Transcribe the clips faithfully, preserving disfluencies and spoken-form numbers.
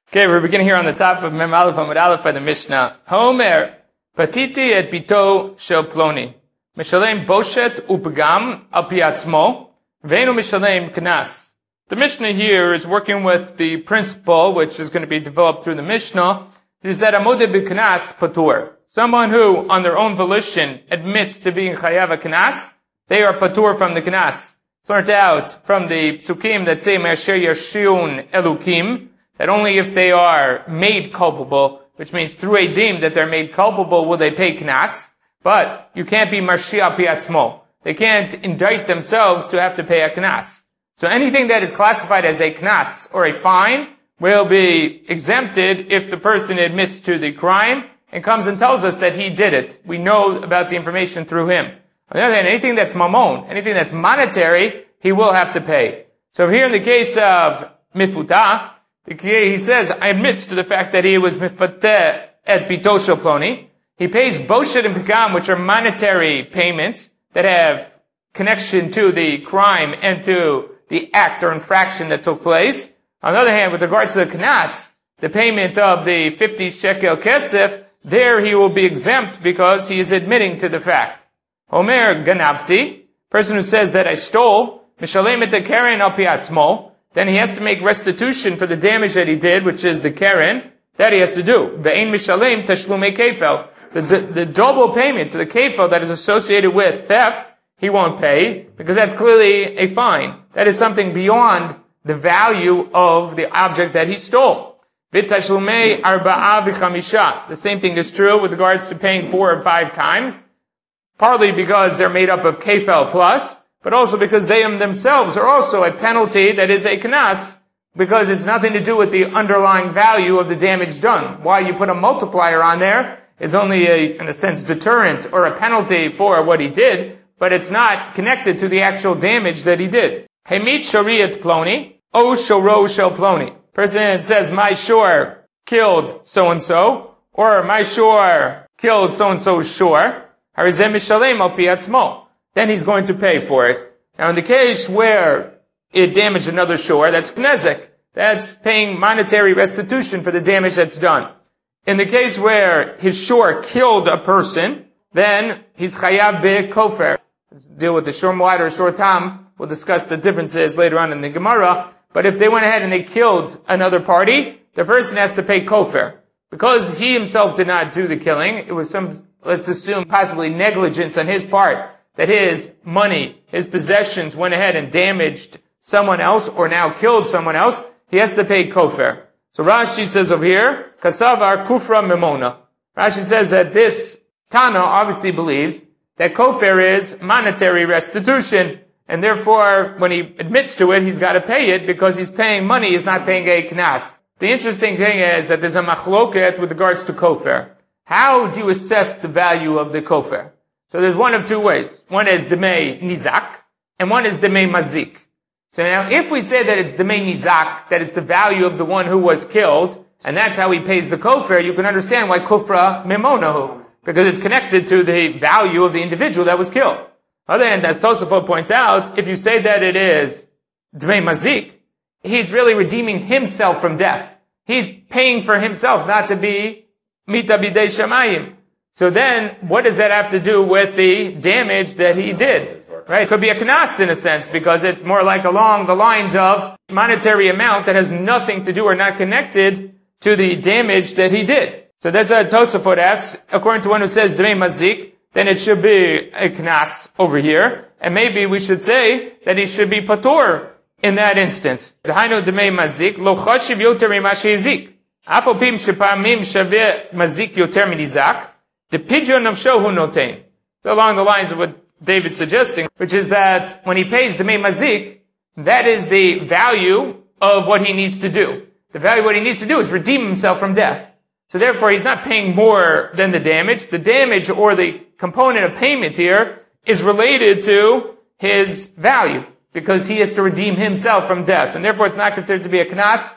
Okay, we're beginning here on the top of Mem Aleph Amud Aleph by the Mishnah. Homer, patiti et bito shel ploni. Mishalem boshet upagam al pi atzmo, veinu mishalem knas. The Mishnah here is working with the principle, which is going to be developed through the Mishnah, is that amode b'knas patur. Someone who, on their own volition, admits to being chayav a knas, they are patur from the knas. It's learned out from the psukim that say, Me'asher yashriun elukim, that only if they are made culpable, which means through a deem that they're made culpable, will they pay knas. But you can't be marshia piatzmo. They can't indict themselves to have to pay a knas. So anything that is classified as a knas or a fine will be exempted if the person admits to the crime and comes and tells us that he did it. We know about the information through him. On the other hand, anything that's mamon, anything that's monetary, he will have to pay. So here in the case of mifuta, he says, I admits to the fact that he was mifateh et bito shel ploni. He pays boshet and pigam, which are monetary payments that have connection to the crime and to the act or infraction that took place. On the other hand, with regards to the knas, the payment of the fifty shekel kesef, there he will be exempt because he is admitting to the fact. Omer ganavti, person who says that I stole, mishalem et keren al pi atzmo, then he has to make restitution for the damage that he did, which is the keren, that he has to do. Ve'ein mishalem tashlumei kefel. The, the double payment to the kefel that is associated with theft, he won't pay, because that's clearly a fine. That is something beyond the value of the object that he stole. V'tashlumei arba'a v'chamisha. The same thing is true with regards to paying four or five times, partly because they're made up of kefel plus, but also because they themselves are also a penalty that is a knas, because it's nothing to do with the underlying value of the damage done. Why you put a multiplier on there is only a, in a sense, deterrent or a penalty for what he did, but it's not connected to the actual damage that he did. Hemit shariat ploni, o shoro shel ploni. Person that says, my shore killed so-and-so, or my shore killed so-and-so's shore, harizem mishalem al pi atzmo. Then he's going to pay for it. Now in the case where it damaged another shore, that's nezek. That's paying monetary restitution for the damage that's done. In the case where his shore killed a person, then he's chayav be'kofer. Let's deal with the shor moed or shor tam. We'll discuss the differences later on in the Gemara. But if they went ahead and they killed another party, the person has to pay kofer. Because he himself did not do the killing, it was some, let's assume, possibly negligence on his part, that his money, his possessions went ahead and damaged someone else or now killed someone else, he has to pay kofer. So Rashi says over here, kasavar kufra memona. Rashi says that this Tana obviously believes that kofer is monetary restitution, and therefore when he admits to it, he's got to pay it because he's paying money, he's not paying a knas. The interesting thing is that there's a machloket with regards to kofer. How do you assess the value of the kofer? So there's one of two ways. One is demei nizak, and one is demei mazik. So now, if we say that it's demei nizak, that it's the value of the one who was killed, and that's how he pays the kofer, you can understand why kufra memonahu, because it's connected to the value of the individual that was killed. Other than, as Tosafot points out, if you say that it is demei mazik, he's really redeeming himself from death. He's paying for himself not to be mita bidei shamayim. So then, what does that have to do with the damage that he did? Right? It could be a knas in a sense, because it's more like along the lines of monetary amount that has nothing to do or not connected to the damage that he did. So that's what Tosafot asks. According to one who says demei mazik, then it should be a knas over here. And maybe we should say that he should be patur in that instance. Hainu demei mazik, lo chashiv yoter mima shezik. Afal pim shepamim shaveh mazik yoter minizak. The pidyon of shohu notain. Along the lines of what David's suggesting, which is that when he pays the demei mazik, that is the value of what he needs to do. The value of what he needs to do is redeem himself from death. So therefore he's not paying more than the damage. The damage or the component of payment here is related to his value, because he has to redeem himself from death. And therefore it's not considered to be a knas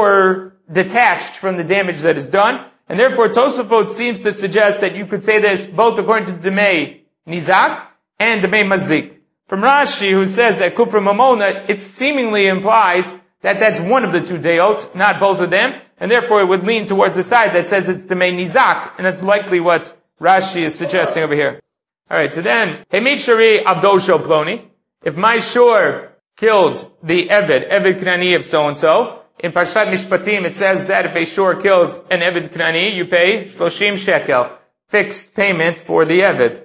or detached from the damage that is done. And therefore, Tosafot seems to suggest that you could say this both according to demei nizak and demei mazik. From Rashi, who says that kufra mamona, it seemingly implies that that's one of the two deot, not both of them, and therefore it would lean towards the side that says it's the main nizak, and that's likely what Rashi is suggesting over here. Alright, so then, Hemit Shari Abdo Shel Ploni, if my shore killed the Eved, Eved Knani of so-and-so, in Parshat Mishpatim it says that if a shore kills an Eved Knani, you pay Shloshim Shekel, fixed payment for the Eved.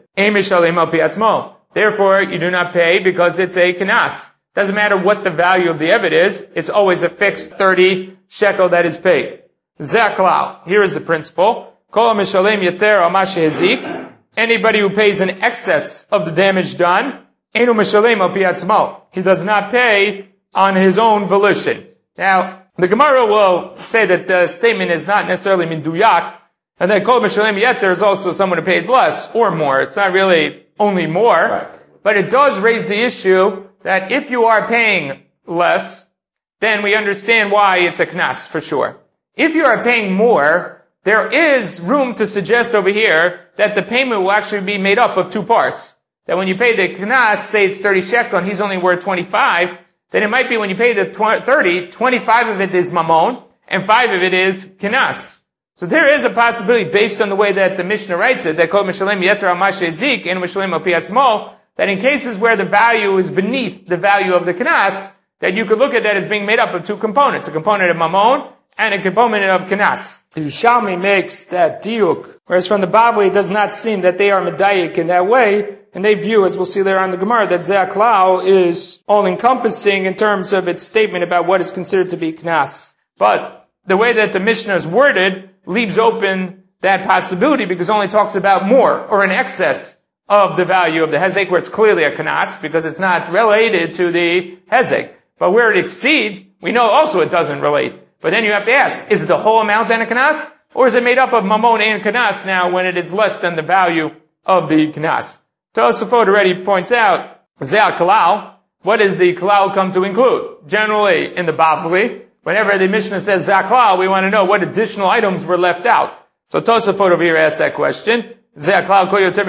Therefore, you do not pay because it's a Knas. Doesn't matter what the value of the Eved is, it's always a fixed thirty shekel that is paid. Zaklal. Here is the principle. Kol mishalem yeter al ma shehezik. Anybody who pays in excess of the damage done, enu mishalem al pi atzmo. He does not pay on his own volition. Now, the Gemara will say that the statement is not necessarily minduyak, and that kol mishalem yeter is also someone who pays less or more. It's not really only more, right. But it does raise the issue that if you are paying less, then we understand why it's a knas for sure. If you are paying more, there is room to suggest over here that the payment will actually be made up of two parts. That when you pay the knas, say it's thirty shekel and he's only worth twenty-five, then it might be when you pay the thirty, twenty-five of it is mamon and five of it is knas. So there is a possibility based on the way that the Mishnah writes it, that kol mishalem yeter al ma shezik and mishalem al pi atzmo, that in cases where the value is beneath the value of the knas, that you could look at that as being made up of two components, a component of mamon and a component of knas. The Yerushalmi makes that diuk, whereas from the Bavli it does not seem that they are medayik in that way, and they view, as we'll see later on in the Gemara, that Ze'aklal is all-encompassing in terms of its statement about what is considered to be knas. But the way that the Mishnah is worded leaves open that possibility because it only talks about more or in excess of the value of the hezek, where it's clearly a knas because it's not related to the hezek. But where it exceeds, we know also it doesn't relate. But then you have to ask, is it the whole amount then a knas? Or is it made up of mamon and knas now when it is less than the value of the knas? Tosafot already points out, Ze'al kalal, what does the kalal come to include? Generally, in the Bavli, whenever the Mishnah says Ze'al kalal, we want to know what additional items were left out. So Tosafot over here asked that question. What are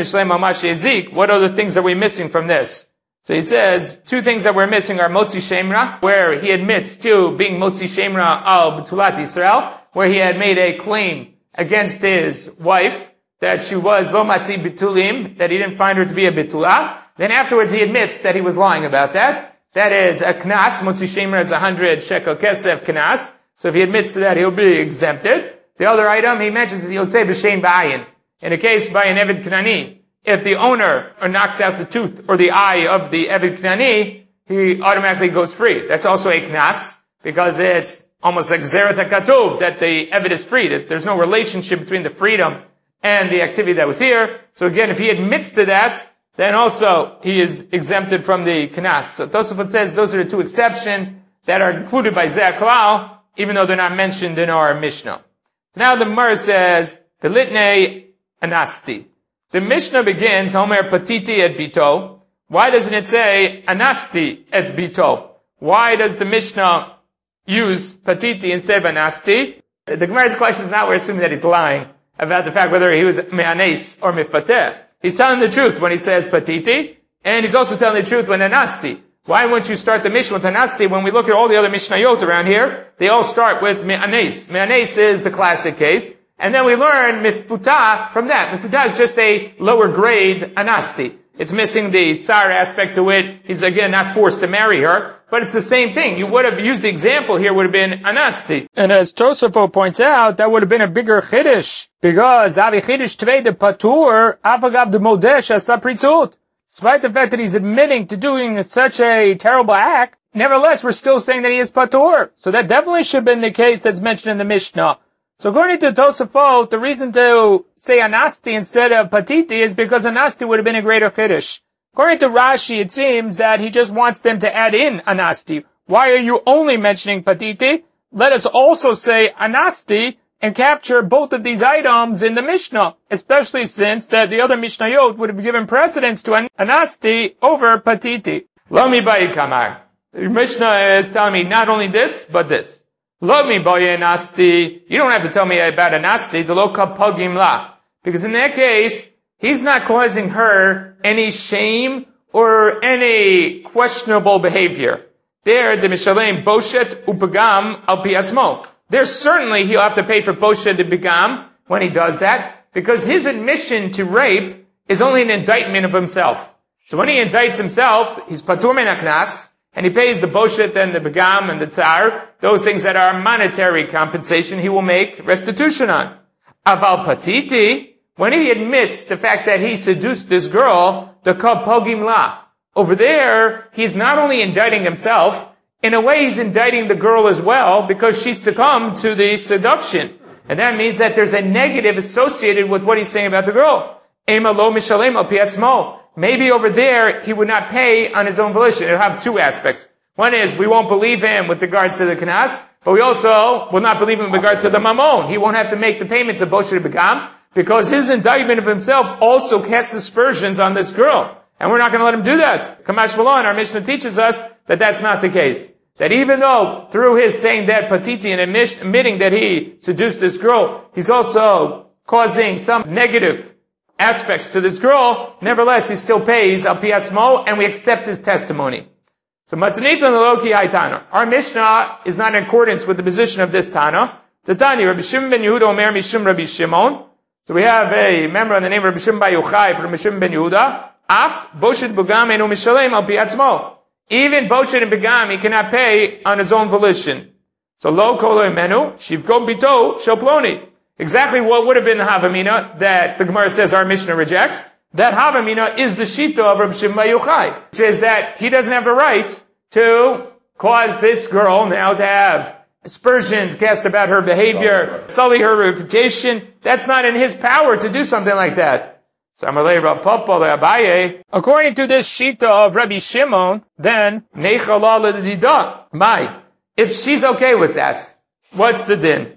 the things that we're missing from this? So he says, two things that we're missing are Motzi Shemra, where he admits to being Motzi Shemra al Betulat Yisrael, where he had made a claim against his wife, that she was Lo Matzi Betulim, that he didn't find her to be a Betulah. Then afterwards he admits that he was lying about that. That is a Knas. Motzi Shemra is a hundred shekel kesef Knas. So if he admits to that, he'll be exempted. The other item he mentions is Yotzei B'Shem Ba'ayin. In a case by an Eved Knani, if the owner knocks out the tooth or the eye of the Eved Knani, he automatically goes free. That's also a Knas, because it's almost like Zeret HaKatuv, that the Eved is freed. There's no relationship between the freedom and the activity that was here. So again, if he admits to that, then also he is exempted from the Knas. So Tosafot says those are the two exceptions that are included by Ze'aklal, even though they're not mentioned in our Mishnah. So now the Gemara says, the Litnei Anasti. The Mishnah begins, Homer Patiti et Bito. Why doesn't it say Anasti et Bito? Why does the Mishnah use Patiti instead of Anasti? The Gemara's question is not we're assuming that he's lying about the fact whether he was Me'anes or Mifateh. He's telling the truth when he says Patiti, and he's also telling the truth when Anasti. Why wouldn't you start the Mishnah with Anasti? When we look at all the other Mishnayot around here, they all start with Me'anes. Me'anes is the classic case. And then we learn Mifputa from that. Mifputa is just a lower grade Anasti. It's missing the tsar aspect to it. He's again not forced to marry her, but it's the same thing. You would have used the example here would have been Anasti. And as Tosafot points out, that would have been a bigger Chiddush, because Davi Chiddush Tvei de Patur, Avagav de Modesh Asapritzut. Despite the fact that he's admitting to doing such a terrible act, nevertheless we're still saying that he is Patur. So that definitely should have been the case that's mentioned in the Mishnah. So according to Tosafot, the reason to say Anasti instead of Patiti is because Anasti would have been a greater Chiddush. According to Rashi, it seems that he just wants them to add in Anasti. Why are you only mentioning Patiti? Let us also say Anasti and capture both of these items in the Mishnah, especially since that the other Mishnayot would have given precedence to Anasti over Patiti. Lo mi ba'i kamar. The Mishnah is telling me not only this, but this. Lo mi ba'i Anasti. You don't have to tell me about Anasti. The lo kapagim la. Because in that case, he's not causing her any shame or any questionable behavior. there the Mishalem Boshet Upagam Al Pi Atzmo. There certainly he'll have to pay for Boshet Upagam when he does that, because his admission to rape is only an indictment of himself. So when he indicts himself, he's Patur Min HaKnas, and he pays the Boshet and the Begam and the Tsar, those things that are monetary compensation, he will make restitution on. Aval Patiti, when he admits the fact that he seduced this girl, the Kapogim La, over there, he's not only indicting himself, in a way he's indicting the girl as well, because she succumbed to the seduction. And that means that there's a negative associated with what he's saying about the girl. Ema lo mishalem al pi atzmo. Maybe over there, he would not pay on his own volition. It'll have two aspects. One is, we won't believe him with regards to the Knas, but we also will not believe him with regards to the Mammon. He won't have to make the payments of Boshet Begam, because his indictment of himself also casts aspersions on this girl. And we're not going to let him do that. Kamash Malon, our Mishnah teaches us that that's not the case. That even though, through his saying that Patiti and admitting that he seduced this girl, he's also causing some negative aspects to this girl, nevertheless, he still pays Al Pi Atzmo, and we accept his testimony. So, Matanitza Loki Haitana. Our Mishnah is not in accordance with the position of this Tana. Tatani, Rabbi Shimon ben Yehuda Omer Mishum Rabbi Shimon. So we have a member on the name of Rabbi Shimon Bar Yochai from Rabbi Shimon ben Yehuda. Af, Boshet Begam Enu Mishalem Al Pi Atzmo. Even Boshet and Begam, he cannot pay on his own volition. So, Lo Kolo Imenu, Shivko Bito Shoploni. Exactly what would have been the Havamina that the Gemara says our Mishnah rejects. That Havamina is the Shita of Rabbi Shimon Bar Yochai, which is that he doesn't have the right to cause this girl now to have aspersions cast about her behavior, sully her reputation. That's not in his power to do something like that. According to this Shita of Rabbi Shimon, then, Mai, if she's okay with that, what's the din?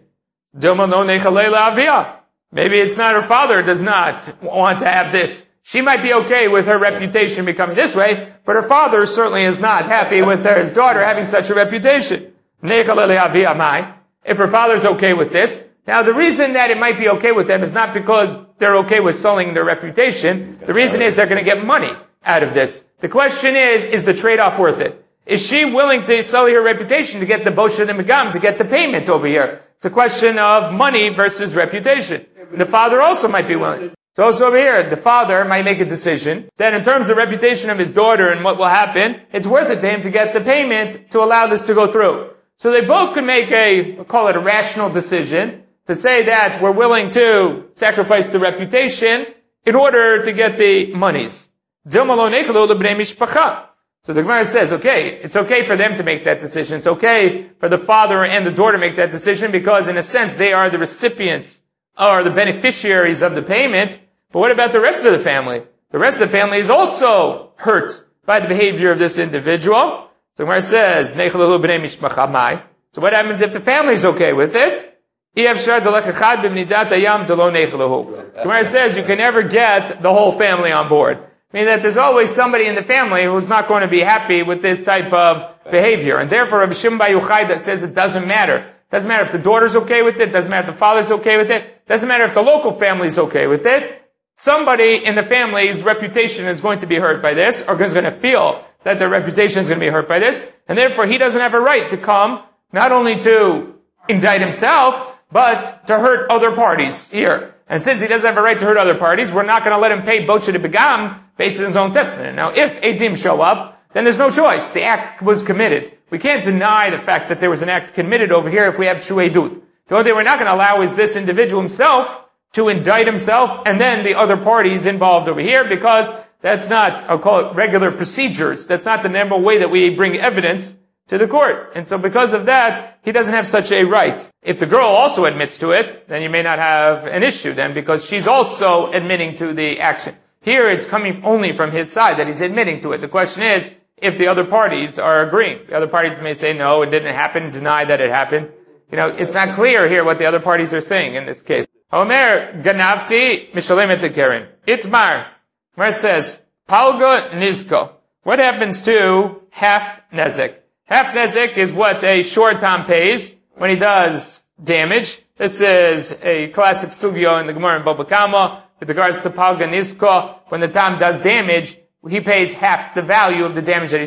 Maybe it's not her father does not want to have this. She might be okay with her reputation becoming this way, but her father certainly is not happy with her, his daughter having such a reputation. If her father's okay with this, now the reason that it might be okay with them is not because they're okay with sullying their reputation. The reason is they're going to get money out of this. The question is, is the trade-off worth it? Is she willing to sully her reputation to get the Boshet and Begam, to get the payment over here? It's a question of money versus reputation. The father also might be willing. So also over here, the father might make a decision that in terms of the reputation of his daughter and what will happen, it's worth it to him to get the payment to allow this to go through. So they both could make a, we'll call it a rational decision, to say that we're willing to sacrifice the reputation in order to get the monies. So the Gemara says, okay, it's okay for them to make that decision. It's okay for the father and the daughter to make that decision because in a sense they are the recipients or the beneficiaries of the payment. But what about the rest of the family? The rest of the family is also hurt by the behavior of this individual. So the Gemara says, so what happens if the family is okay with it? The Gemara says you can never get the whole family on board. Meaning that there's always somebody in the family who's not going to be happy with this type of behavior. And therefore, Rabbi Shimon Bar Yochai that says it doesn't matter. Doesn't matter if the daughter's okay with it. Doesn't matter if the father's okay with it. Doesn't matter if the local family's okay with it. Somebody in the family's reputation is going to be hurt by this, or is going to feel that their reputation is going to be hurt by this. And therefore, he doesn't have a right to come, not only to indict himself, but to hurt other parties here. And since he doesn't have a right to hurt other parties, we're not going to let him pay Boshet Begam based on his own testament. Now, if Eidim show up, then there's no choice. The act was committed. We can't deny the fact that there was an act committed over here if we have true Eidut. The only thing we're not going to allow is this individual himself to indict himself and then the other parties involved over here because that's not, I'll call it regular procedures. That's not the normal way that we bring evidence to the court. And so because of that, he doesn't have such a right. If the girl also admits to it, then you may not have an issue then because she's also admitting to the action. Here it's coming only from his side that he's admitting to it. The question is, if the other parties are agreeing. The other parties may say, no, it didn't happen, deny that it happened. You know, it's not clear here what the other parties are saying in this case. Omer ganavti mishalemet keren. Itmar. Where it says, palga nizko. What happens to half nezek? Half nezek is what a short tam pays when he does damage. This is a classic sugyo in the Gemara in Baba Kama with regards to palga nizko. When the tam does damage, he pays half the value of the damage that he did.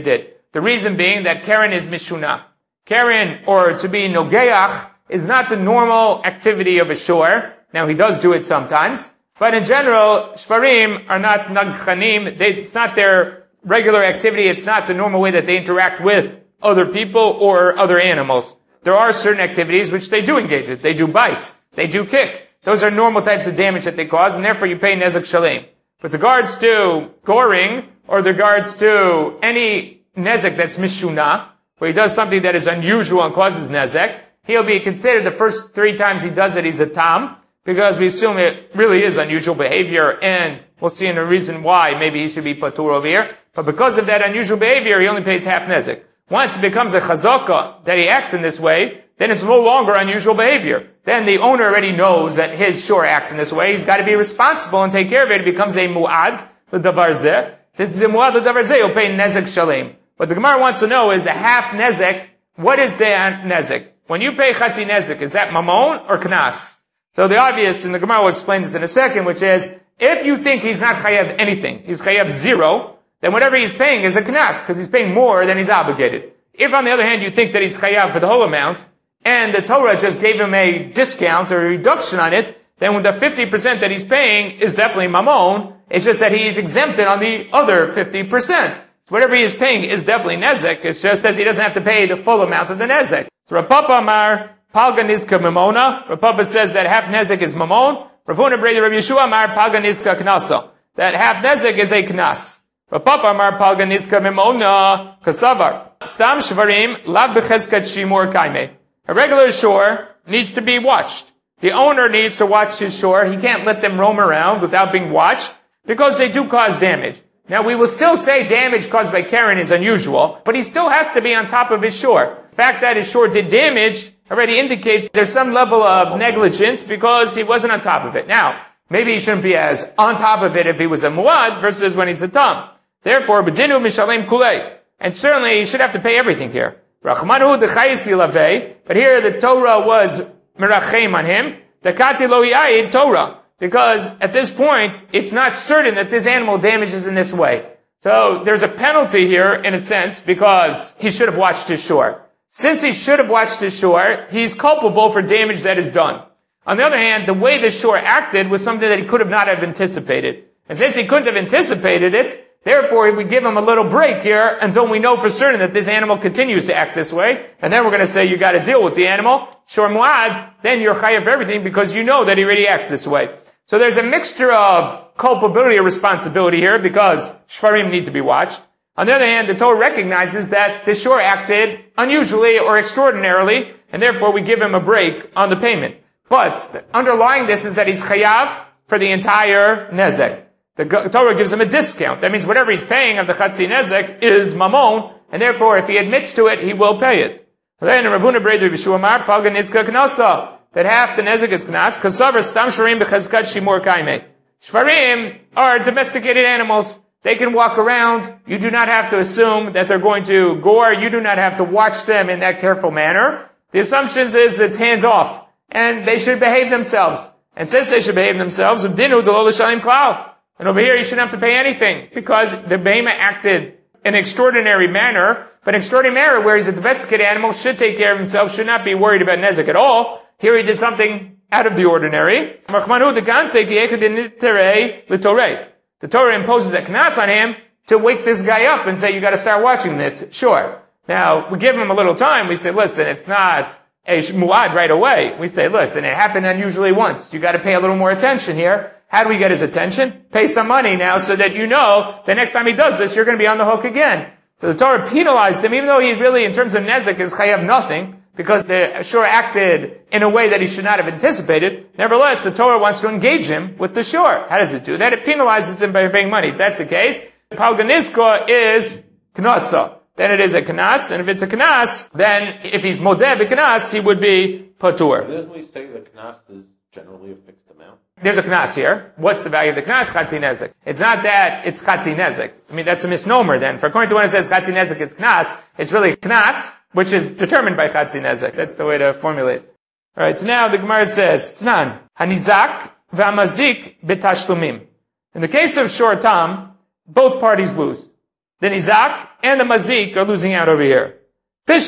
The reason being that Keren is Mishuna. Keren, or to be Nogeach, is not the normal activity of a shore. Now, he does do it sometimes. But in general, Shvarim are not Nagchanim. They, it's not their regular activity. It's not the normal way that they interact with other people or other animals. There are certain activities which they do engage in. They do bite. They do kick. Those are normal types of damage that they cause, and therefore you pay Nezek Shalem. With regards to goring, or regards to any Nezek that's Mishuna, where he does something that is unusual and causes Nezek, he'll be considered the first three times he does it, he's a Tam, because we assume it really is unusual behavior, and we'll see in a reason why maybe he should be Patur over here. But because of that unusual behavior, he only pays half Nezek. Once it becomes a Chazaka that he acts in this way, then it's no longer unusual behavior. Then the owner already knows that his shore acts in this way. He's got to be responsible and take care of it. It becomes a mu'ad, the davar zeh. Since it's a mu'ad, the davar zeh, he'll pay nezek shalem. What the Gemara wants to know is the half nezek. What is the nezek? When you pay chatzi nezek, is that mamon or knas? So the obvious, and the Gemara will explain this in a second, which is, if you think he's not chayav anything, he's chayav zero, then whatever he's paying is a knas, because he's paying more than he's obligated. If on the other hand you think that he's chayav for the whole amount, and the Torah just gave him a discount or a reduction on it, then with the fifty percent that he's paying is definitely mamon. It's just that he's exempted on the other fifty percent. So whatever he is paying is definitely nezek. It's just that he doesn't have to pay the full amount of the nezek. So Rav Papa Amar, Palga Nizka Mamona. Rav Papa says that half nezek is mamon. Rav Huna Breda Rav Yeshua Amar, Palga Nizka Knasa. That half nezek is a knas. Rav Papa Amar, Palga Nizka Mamona, Kasavar. Stam Shvarim, Lav Bechezkat Shimur Kaime. A regular shore needs to be watched. The owner needs to watch his shore. He can't let them roam around without being watched because they do cause damage. Now, we will still say damage caused by Keren is unusual, but he still has to be on top of his shore. The fact that his shore did damage already indicates there's some level of negligence because he wasn't on top of it. Now, maybe he shouldn't be as on top of it if he was a muad versus when he's a tam. Therefore, b'dinu mishalem kulei. And certainly he should have to pay everything here. Rachmanu dechayis yilavei, but here the Torah was merachem on him. Dakati lo yayid Torah, because at this point it's not certain that this animal damages in this way. So there's a penalty here in a sense because he should have watched his shore. Since he should have watched his shore, he's culpable for damage that is done. On the other hand, the way the shore acted was something that he could have not have anticipated, and since he couldn't have anticipated it, therefore, we give him a little break here until we know for certain that this animal continues to act this way. And then we're going to say you got to deal with the animal. Shor muad, then you're chayav for everything because you know that he already acts this way. So there's a mixture of culpability or responsibility here because shvarim need to be watched. On the other hand, the Torah recognizes that the shore acted unusually or extraordinarily, and therefore we give him a break on the payment. But underlying this is that he's chayav for the entire nezek. The Torah gives him a discount. That means whatever he's paying of the Chatzi Nezek is mamon, and therefore if he admits to it, he will pay it. Then Rav Huna Breder Yeshua Amar, Palga Nizka Knasa, that half the Nezek is Knas, Kasavar Stam Shvarim B'chezkat Shimur Kaime. Shvarim are domesticated animals. They can walk around. You do not have to assume that they're going to gore. You do not have to watch them in that careful manner. The assumption is it's hands off, and they should behave themselves. And since they should behave themselves, Dinu Delo L'Shalim Klal. And over here, you shouldn't have to pay anything because the behema acted in an extraordinary manner, but an extraordinary manner where he's a domesticated animal, should take care of himself, should not be worried about nezek at all. Here he did something out of the ordinary. The Torah imposes a knas on him to wake this guy up and say, you got to start watching this. Sure. Now, we give him a little time. We say, listen, it's not a muad right away. We say, listen, it happened unusually once. You got to pay a little more attention here. How do we get his attention? Pay some money now so that you know the next time he does this, you're going to be on the hook again. So the Torah penalized him, even though he really, in terms of nezek, is chayav nothing, because the shore acted in a way that he should not have anticipated. Nevertheless, the Torah wants to engage him with the shore. How does it do that? It penalizes him by paying money. If that's the case, Palga Nizka is knasa. Then it is a knas, and if it's a knas, then if he's modeh b'knas, he would be patur. Doesn't we say that knas is generally a fixed amount? There's a knas here. What's the value of the knas? Chatzi nezek. It's not that it's chatzi nezek. I mean, that's a misnomer then. For according to when it says chatzi nezek, it's knas. It's really knas, which is determined by chatzi nezek. That's the way to formulate. Alright, so now the Gemara says, Tnan, hanizak v'amazik b'tashlumim. In the case of shor tam, both parties lose. the nizak and the mazik are losing out over here. If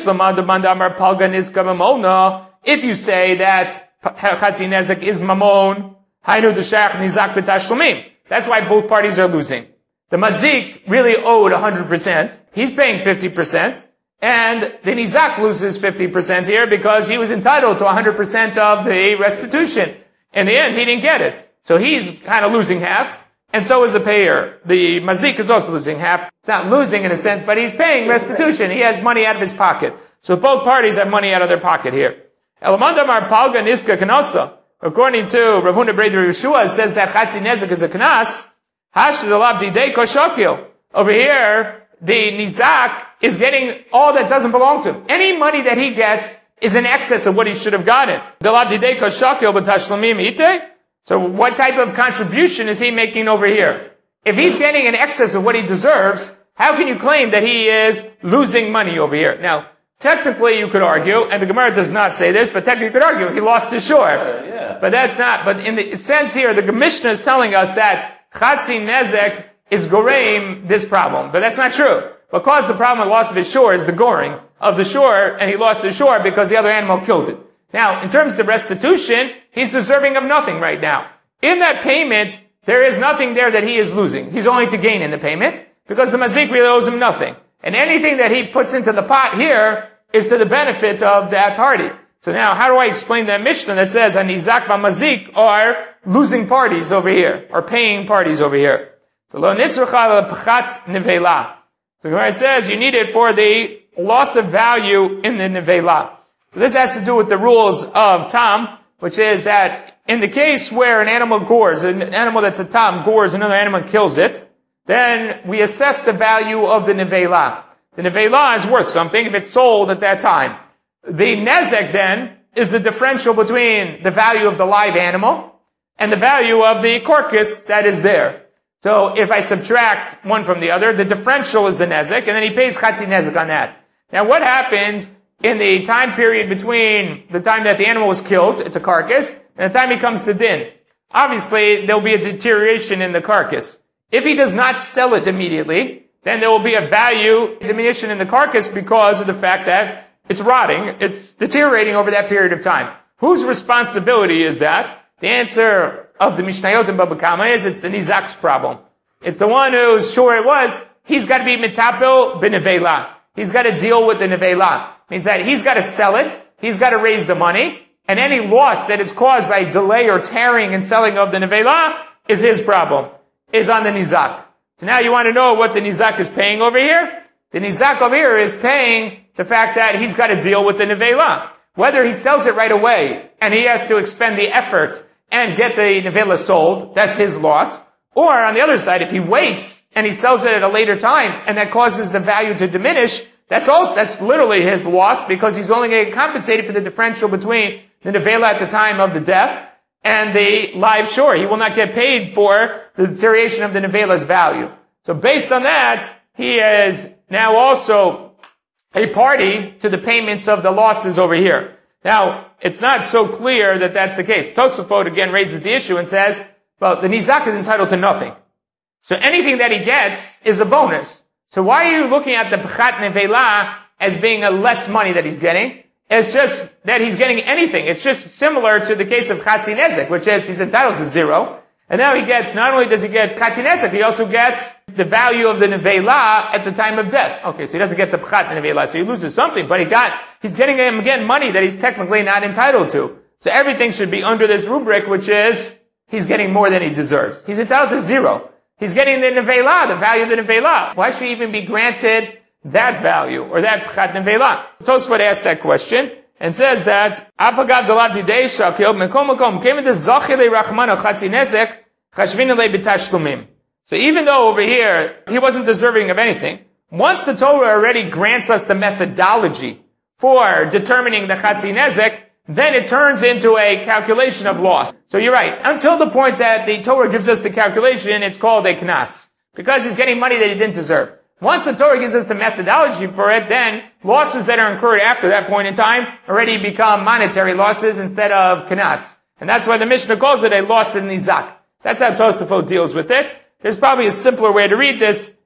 you say that chatzi nezek is mamon, hainu d'shach nizak b'tashlumim. That's why both parties are losing. The mazik really owed one hundred percent. He's paying fifty percent. And the nizak loses fifty percent here because he was entitled to one hundred percent of the restitution. In the end, he didn't get it. So he's kind of losing half. And so is the payer. The mazik is also losing half. It's not losing in a sense, but he's paying restitution. He has money out of his pocket. So both parties have money out of their pocket here. Elamandamar palga niska kanasa. According to Rav Huna Breder Yeshua, it says that chatzi nezek is a knas. Hashd alav didei koshokil. Over here, the nizak is getting all that doesn't belong to him. Any money that he gets is in excess of what he should have gotten. Dalav didei koshokil b'tashlamim ite. So what type of contribution is he making over here? If he's getting in excess of what he deserves, how can you claim that he is losing money over here? Now, technically you could argue, and the Gemara does not say this, but technically you could argue he lost his shore. Uh, yeah. But that's not, but in the sense here, the Mishnah is telling us that chatzi nezek is goreim this problem. But that's not true. Because the problem with loss of his shore is the goring of the shore, and he lost his shore because the other animal killed it. Now, in terms of restitution, he's deserving of nothing right now. In that payment, there is nothing there that he is losing. He's only to gain in the payment, because the mazik really owes him nothing. And anything that he puts into the pot here is to the benefit of that party. So now, how do I explain that Mishnah that says, Anizak v'mazik are losing parties over here, or paying parties over here? So, lo nitzrucha l'pchat nevela. So the Gemara says, you need it for the loss of value in the nevela. So this has to do with the rules of tam, which is that in the case where an animal gores, an animal that's a tam gores another animal and kills it, then we assess the value of the nevela. The nevela is worth something if it's sold at that time. The nezek then is the differential between the value of the live animal and the value of the carcass that is there. So if I subtract one from the other, the differential is the nezek, and then he pays chatzi nezek on that. Now what happens in the time period between the time that the animal was killed, it's a carcass, and the time he comes to din? Obviously, there will be a deterioration in the carcass. If he does not sell it immediately, then there will be a value diminution in the carcass because of the fact that it's rotting, it's deteriorating over that period of time. Whose responsibility is that? The answer of the Mishnayot and Baba Kama is it's the nizak's problem. It's the one who's sure it was, he's got to be mitapel b'nevela. He's got to deal with the nevela. Means that he's got to sell it, he's got to raise the money, and any loss that is caused by delay or tearing and selling of the nevela is his problem, is on the nizak. So now you want to know what the nizak is paying over here? The nizak over here is paying the fact that he's got to deal with the nevela. Whether he sells it right away, and he has to expend the effort and get the nevela sold, that's his loss. Or on the other side, if he waits and he sells it at a later time, and that causes the value to diminish, that's also, that's literally his loss because he's only going to get compensated for the differential between the nevela at the time of the death and the live shore. He will not get paid for the deterioration of the nevela's value. So based on that, he is now also a party to the payments of the losses over here. Now, it's not so clear that that's the case. Tosafot again raises the issue and says, well, the nizak is entitled to nothing. So anything that he gets is a bonus. So why are you looking at the pchat nevela as being a less money that he's getting? It's just that he's getting anything. It's just similar to the case of chatzi nezek, which is he's entitled to zero. And now he gets, not only does he get chatzi nezek, he also gets the value of the nevela at the time of death. Okay, so he doesn't get the pchat nevela, so he loses something, but he got, he's getting him again money that he's technically not entitled to. So everything should be under this rubric, which is he's getting more than he deserves. He's entitled to zero. He's getting the nevela, the value of the nevela. Why should he even be granted that value, or that pchat nevela? Tosfot asked that question, and says that, Afagav dalav didei shakil, mekom mekom, came into zachile rachmano chatzi nezek, chashvinele b'tashlumim. So even though over here, he wasn't deserving of anything, once the Torah already grants us the methodology for determining the chatzi nezek, then it turns into a calculation of loss. So you're right. Until the point that the Torah gives us the calculation, it's called a knas. Because he's getting money that he didn't deserve. Once the Torah gives us the methodology for it, then losses that are incurred after that point in time already become monetary losses instead of knas. And that's why the Mishnah calls it a loss in nizak. That's how Tosafot deals with it. There's probably a simpler way to read this,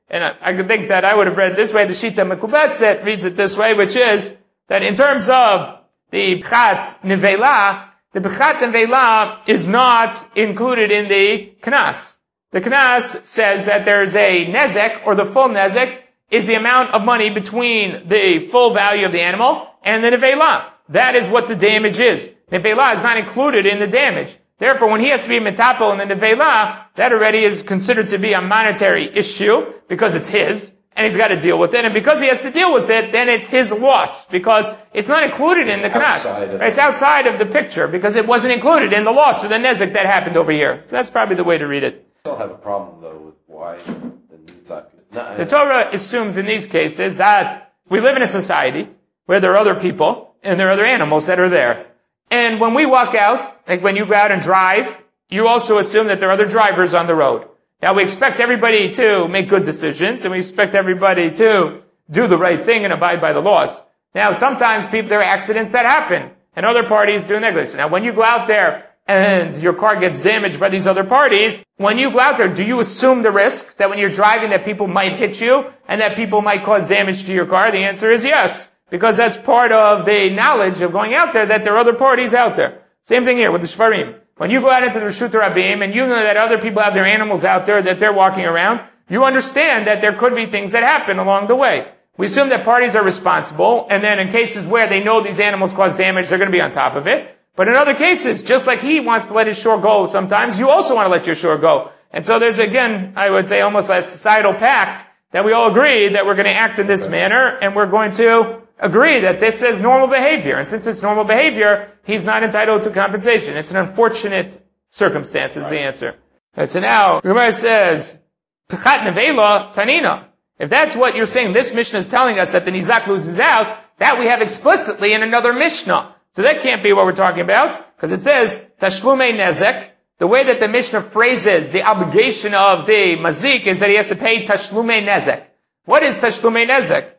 and I, I could think that I would have read this way, the Shita Mekubetzet reads it this way, which is that in terms of the B'chat Nevela, the B'chat Nevela is not included in the Knas. The Knas says that there's a Nezek, or the full Nezek, is the amount of money between the full value of the animal and the Nevela. That is what the damage is. Nevela is not included in the damage. Therefore, when he has to be metapel in the Nevela, that already is considered to be a monetary issue, because it's his, and he's got to deal with it. And because he has to deal with it, then it's his loss, because it's not included in the Knas. It's outside of the picture, because it wasn't included in the loss or the nezek that happened over here. So that's probably the way to read it. I still have a problem, though, with why the Nizak is not. The Torah assumes in these cases that we live in a society where there are other people, and there are other animals that are there. And when we walk out, like when you go out and drive, you also assume that there are other drivers on the road. Now we expect everybody to make good decisions, and we expect everybody to do the right thing and abide by the laws. Now sometimes people, there are accidents that happen, and other parties do negligence. Now when you go out there and your car gets damaged by these other parties, when you go out there, do you assume the risk that when you're driving that people might hit you, and that people might cause damage to your car? The answer is yes. Because that's part of the knowledge of going out there, that there are other parties out there. Same thing here with the Shvarim. When you go out into the Reshut Rabim, and you know that other people have their animals out there that they're walking around, you understand that there could be things that happen along the way. We assume that parties are responsible, and then in cases where they know these animals cause damage, they're going to be on top of it. But in other cases, just like he wants to let his shore go sometimes, you also want to let your shore go. And so there's, again, I would say almost a societal pact that we all agree that we're going to act in this manner, and we're going to agree that this is normal behavior. And since it's normal behavior, he's not entitled to compensation. It's an unfortunate circumstance is the answer. Right, so now, Gemara says, Pechat nevela tanina. If that's what you're saying, this Mishnah is telling us that the Nizak loses out, that we have explicitly in another Mishnah. So that can't be what we're talking about, because it says, Tashlume nezek. The way that the Mishnah phrases the obligation of the mazik is that he has to pay Tashlume nezek. What is Tashlume nezek?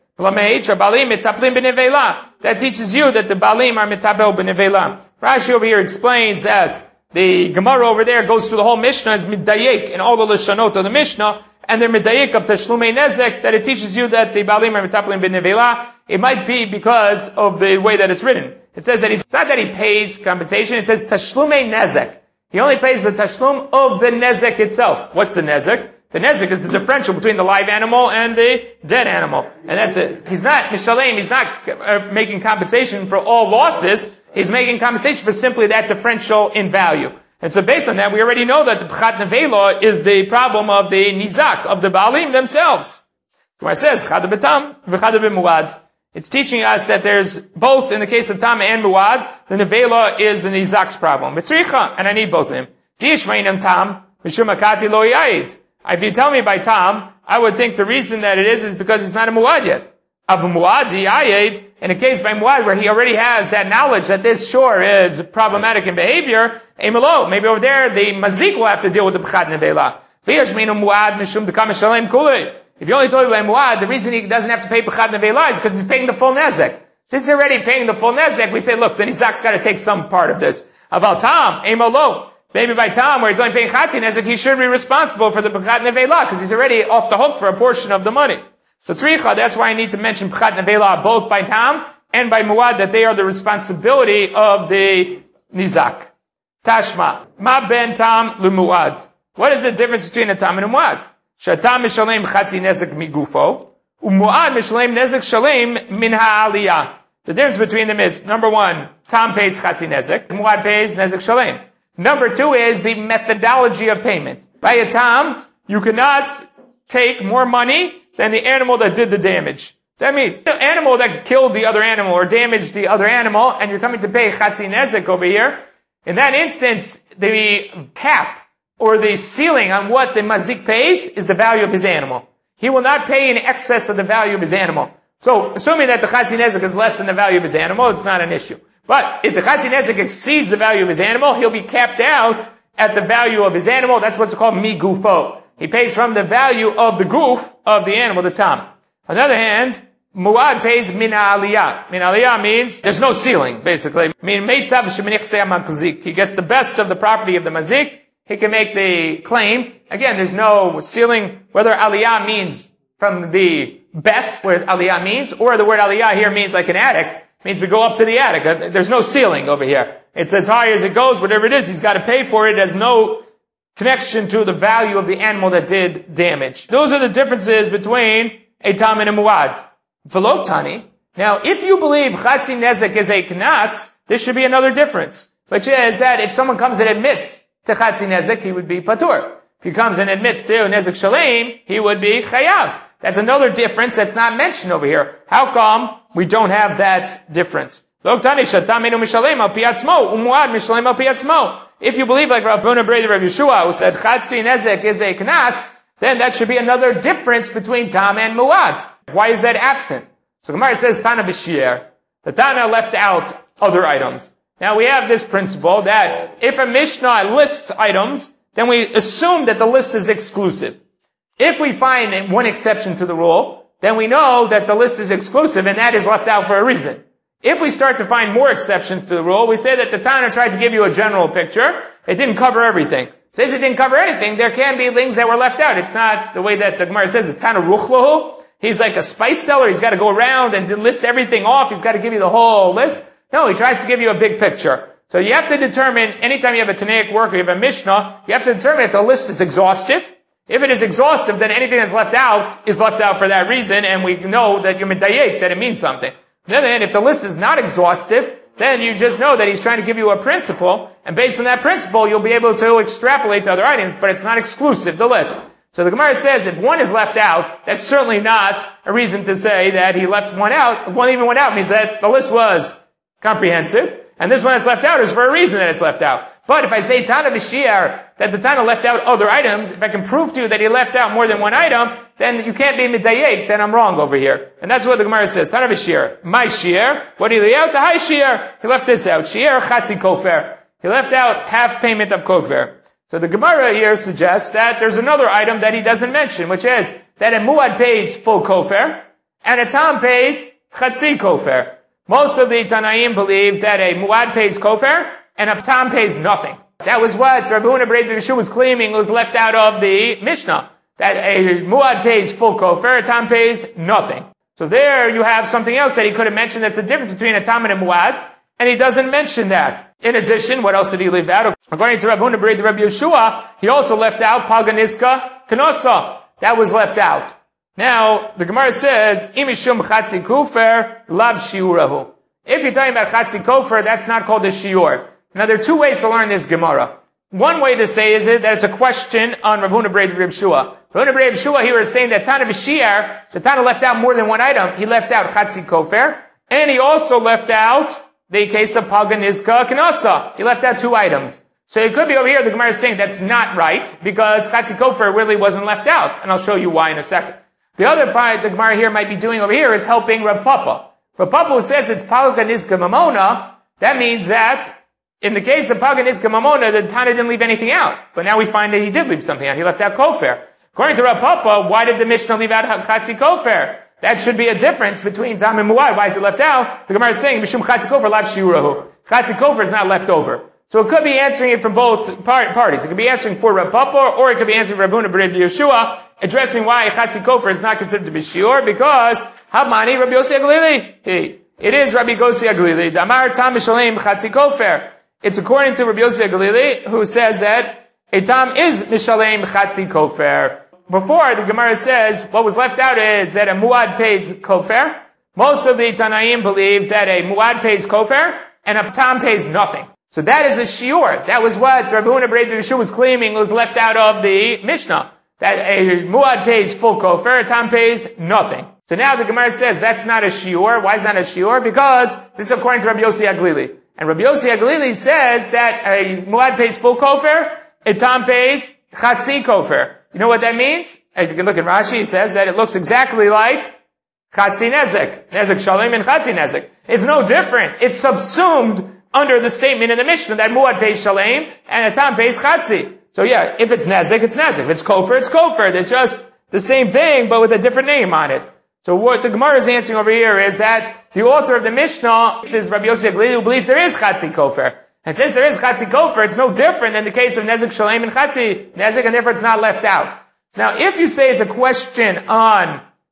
That teaches you that the Balim are mitapel b'nevela. Rashi over here explains that the Gemara over there goes through the whole Mishnah as middayek in all the Lashonot of the Mishnah, and they're middayek of Tashlumei Nezek, that it teaches you that the Balim are mitapel b'nevela. It might be because of the way that it's written. It says that it's not that he pays compensation, it says Tashlumei Nezek. He only pays the Tashlum of the Nezek itself. What's the Nezek? The nezek is the differential between the live animal and the dead animal. And that's it. He's not mishalem, he's not uh, making compensation for all losses. He's making compensation for simply that differential in value. And so based on that, we already know that the Pechat Nevela is the problem of the Nizak, of the Baalim themselves. Where it says, Chada b'tam, v'chada b'muad. It's teaching us that there's both, in the case of Tam and Muad, the Nevela is the Nizak's problem. Mitzricha, and I need both of them. Tishmainam Tam, mishum akati lo yayid. If you tell me by Tam, I would think the reason that it is is because it's not a Muad yet. Of a Muad, Ayed, in a case by Muad where he already has that knowledge that this shore is problematic in behavior, Emelo, maybe over there the Mazik will have to deal with the Pechat Nevela. If you only told me by Muad, the reason he doesn't have to pay Pechat Nevela is because he's paying the full Nezek. Since he's already paying the full Nezek, we say, look, the Nizak's got to take some part of this. About Tam, Emelo. Maybe by Tam, where he's only paying Chatzi Nezek, he should be responsible for the Pechat Nevela, because he's already off the hook for a portion of the money. So Tzricha, that's why I need to mention Pechat Nevela both by Tam and by Muad, that they are the responsibility of the Nizak. Tashma. Ma ben Tam l'Muad. What is the difference between a Tam and a Muad? Shatam mishalem Chatzi Nezek migufo, u'Muad mishalem Nezek shalem min ha'aliyah. The difference between them is, number one, Tam pays Chatzi Nezek, Muad pays Nezek shalem. Number two is the methodology of payment. By a Tam, you cannot take more money than the animal that did the damage. That means the animal that killed the other animal or damaged the other animal, and you're coming to pay Chatzi Nezek over here. In that instance, the cap or the ceiling on what the mazik pays is the value of his animal. He will not pay in excess of the value of his animal. So, assuming that the Chatzi Nezek is less than the value of his animal, it's not an issue. But if the Chatzi Nezek exceeds the value of his animal, he'll be capped out at the value of his animal. That's what's called migufo. He pays from the value of the goof of the animal, the tam. On the other hand, Muad pays min aliyah. Min aliyah means there's no ceiling, basically. Min meitav sheminichsei mazik. He gets the best of the property of the mazik. He can make the claim. Again, there's no ceiling. Whether aliyah means from the best, where aliyah means, or the word aliyah here means like an attic, means we go up to the attic. There's no ceiling over here. It's as high as it goes, whatever it is, he's got to pay for it. It has no connection to the value of the animal that did damage. Those are the differences between a tam and a muad. V'lo tani. Now, if you believe chatzi nezek is a knas, this should be another difference, which is that if someone comes and admits to chatzi nezek, he would be patur. If he comes and admits to nezek shalem, he would be chayav. That's another difference that's not mentioned over here. How come we don't have that difference? If you believe like Rav Huna Brei Rav Yeshua, who said chatzi nezek is a knas, then that should be another difference between tam and muad. Why is that absent? So Gemara says Tana b'shier. The Tana left out other items. Now we have this principle that if a Mishnah lists items, then we assume that the list is exclusive. If we find one exception to the rule, then we know that the list is exclusive and that is left out for a reason. If we start to find more exceptions to the rule, we say that the Tana tried to give you a general picture. It didn't cover everything. Says it didn't cover anything, there can be things that were left out. It's not the way that the Gemara says, it's Tana ruchlahu. He's like a spice seller. He's got to go around and list everything off. He's got to give you the whole list. No, he tries to give you a big picture. So you have to determine, anytime you have a Tanaic work or you have a Mishnah, you have to determine if the list is exhaustive. If it is exhaustive, then anything that's left out is left out for that reason, and we know that you're medayek, that it means something. Then, if the list is not exhaustive, then you just know that he's trying to give you a principle, and based on that principle, you'll be able to extrapolate to other items, but it's not exclusive, the list. So the Gemara says if one is left out, that's certainly not a reason to say that he left one out. If one even went out means that the list was comprehensive, and this one that's left out is for a reason that it's left out. But if I say Tana b'shiar, that the Tana left out other items, if I can prove to you that he left out more than one item, then you can't be midayek, then I'm wrong over here. And that's what the Gemara says. Tana b'shiar, my shiar, what did he leave out? The high shiar. He left this out. Shiar chatzi kofer. He left out half payment of kofer. So the Gemara here suggests that there's another item that he doesn't mention, which is that a muad pays full kofer, and a tam pays chatzi kofer. Most of the Tanaim believe that a muad pays kofer, and a tam pays nothing. That was what Rav Huna Brei Rav Yeshua was claiming was left out of the Mishnah. That a muad pays full kofer, a tam pays nothing. So there you have something else that he could have mentioned that's the difference between a tam and a muad, and he doesn't mention that. In addition, what else did he leave out? According to Rav Huna Brei Rav Yeshua, he also left out Paganiska Kanosa. That was left out. Now, the Gemara says, Imishum Chatzi Kufer, Lav Shiurahu. If you're talking about Chatzi Kofer, that's not called a Shiur. Now, there are two ways to learn this Gemara. One way to say is it that it's a question on Rav Huna Brei Rav Yeshua. Rav Huna Brei Rav Yeshua, he was saying that Tana B'Shiar, the Tana left out more than one item. He left out Chatzi Kofer, and he also left out the case of Paganizka Kanasa. He left out two items. So it could be over here, the Gemara is saying that's not right, because Chatzi Kofer really wasn't left out, and I'll show you why in a second. The other part the Gemara here might be doing over here is helping Rav Papa. Rav Papa, who says it's Paganizka Mamona, that means that in the case of Paganizka Mamona, the Tana didn't leave anything out. But now we find that he did leave something out. He left out Kofer. According to Rav Papa, why did the Mishnah leave out Chatzi Kofer? That should be a difference between Tam and Muad. Why is it left out? The Gemara is saying, Mishum Chatzi Kofer lav shiurahu. Chatzi Kofer is not left over. So it could be answering it from both par- parties. It could be answering for Rav Papa, or it could be answering Rav Huna Brei Rav Yeshua, addressing why Chatzi Kofer is not considered to be shiur, because Habmani Rabbi Yossi Aglili. Hey, it is Rabbi Yossi Aglili. Damar Tam Mishalem Chatzi Kofer. It's according to Rabbi Yossi Aglili, who says that a Tam is Mishalem Chatzi Kofer. Before, the Gemara says, what was left out is that a Muad pays Kofer. Most of the Tanaim believe that a Muad pays Kofer, and a Tam pays nothing. So that is a Shiur. That was what Rav Huna Brei Rav Yeshua was claiming was left out of the Mishnah. That a Muad pays full Kofer, a Tam pays nothing. So now the Gemara says that's not a Shiur. Why is that a Shiur? Because this is according to Rabbi Yossi Aglili. And Rabbi Yossi Aglili says that a Muad pays full Kofer, a Tam pays Chatzi Kofer. You know what that means? If you can look at Rashi, he says that it looks exactly like Chatzi Nezek. Nezek Shalem and Chatzi Nezek. It's no different. It's subsumed under the statement in the Mishnah that Muad pays Shalem and a Tam pays Chatzi. So yeah, if it's Nezek, it's Nezek. If it's Kofer, it's Kofer. It's just the same thing, but with a different name on it. So what the Gemara is answering over here is that the author of the Mishnah is Rabbi Yossi Aglili, who believes there is Chatzi Kofer. And since there is Chatzi Kofer, it's no different than the case of Nezek Shalem and Chatzi Nezek, and therefore it's not left out. So now, if you say it's a question on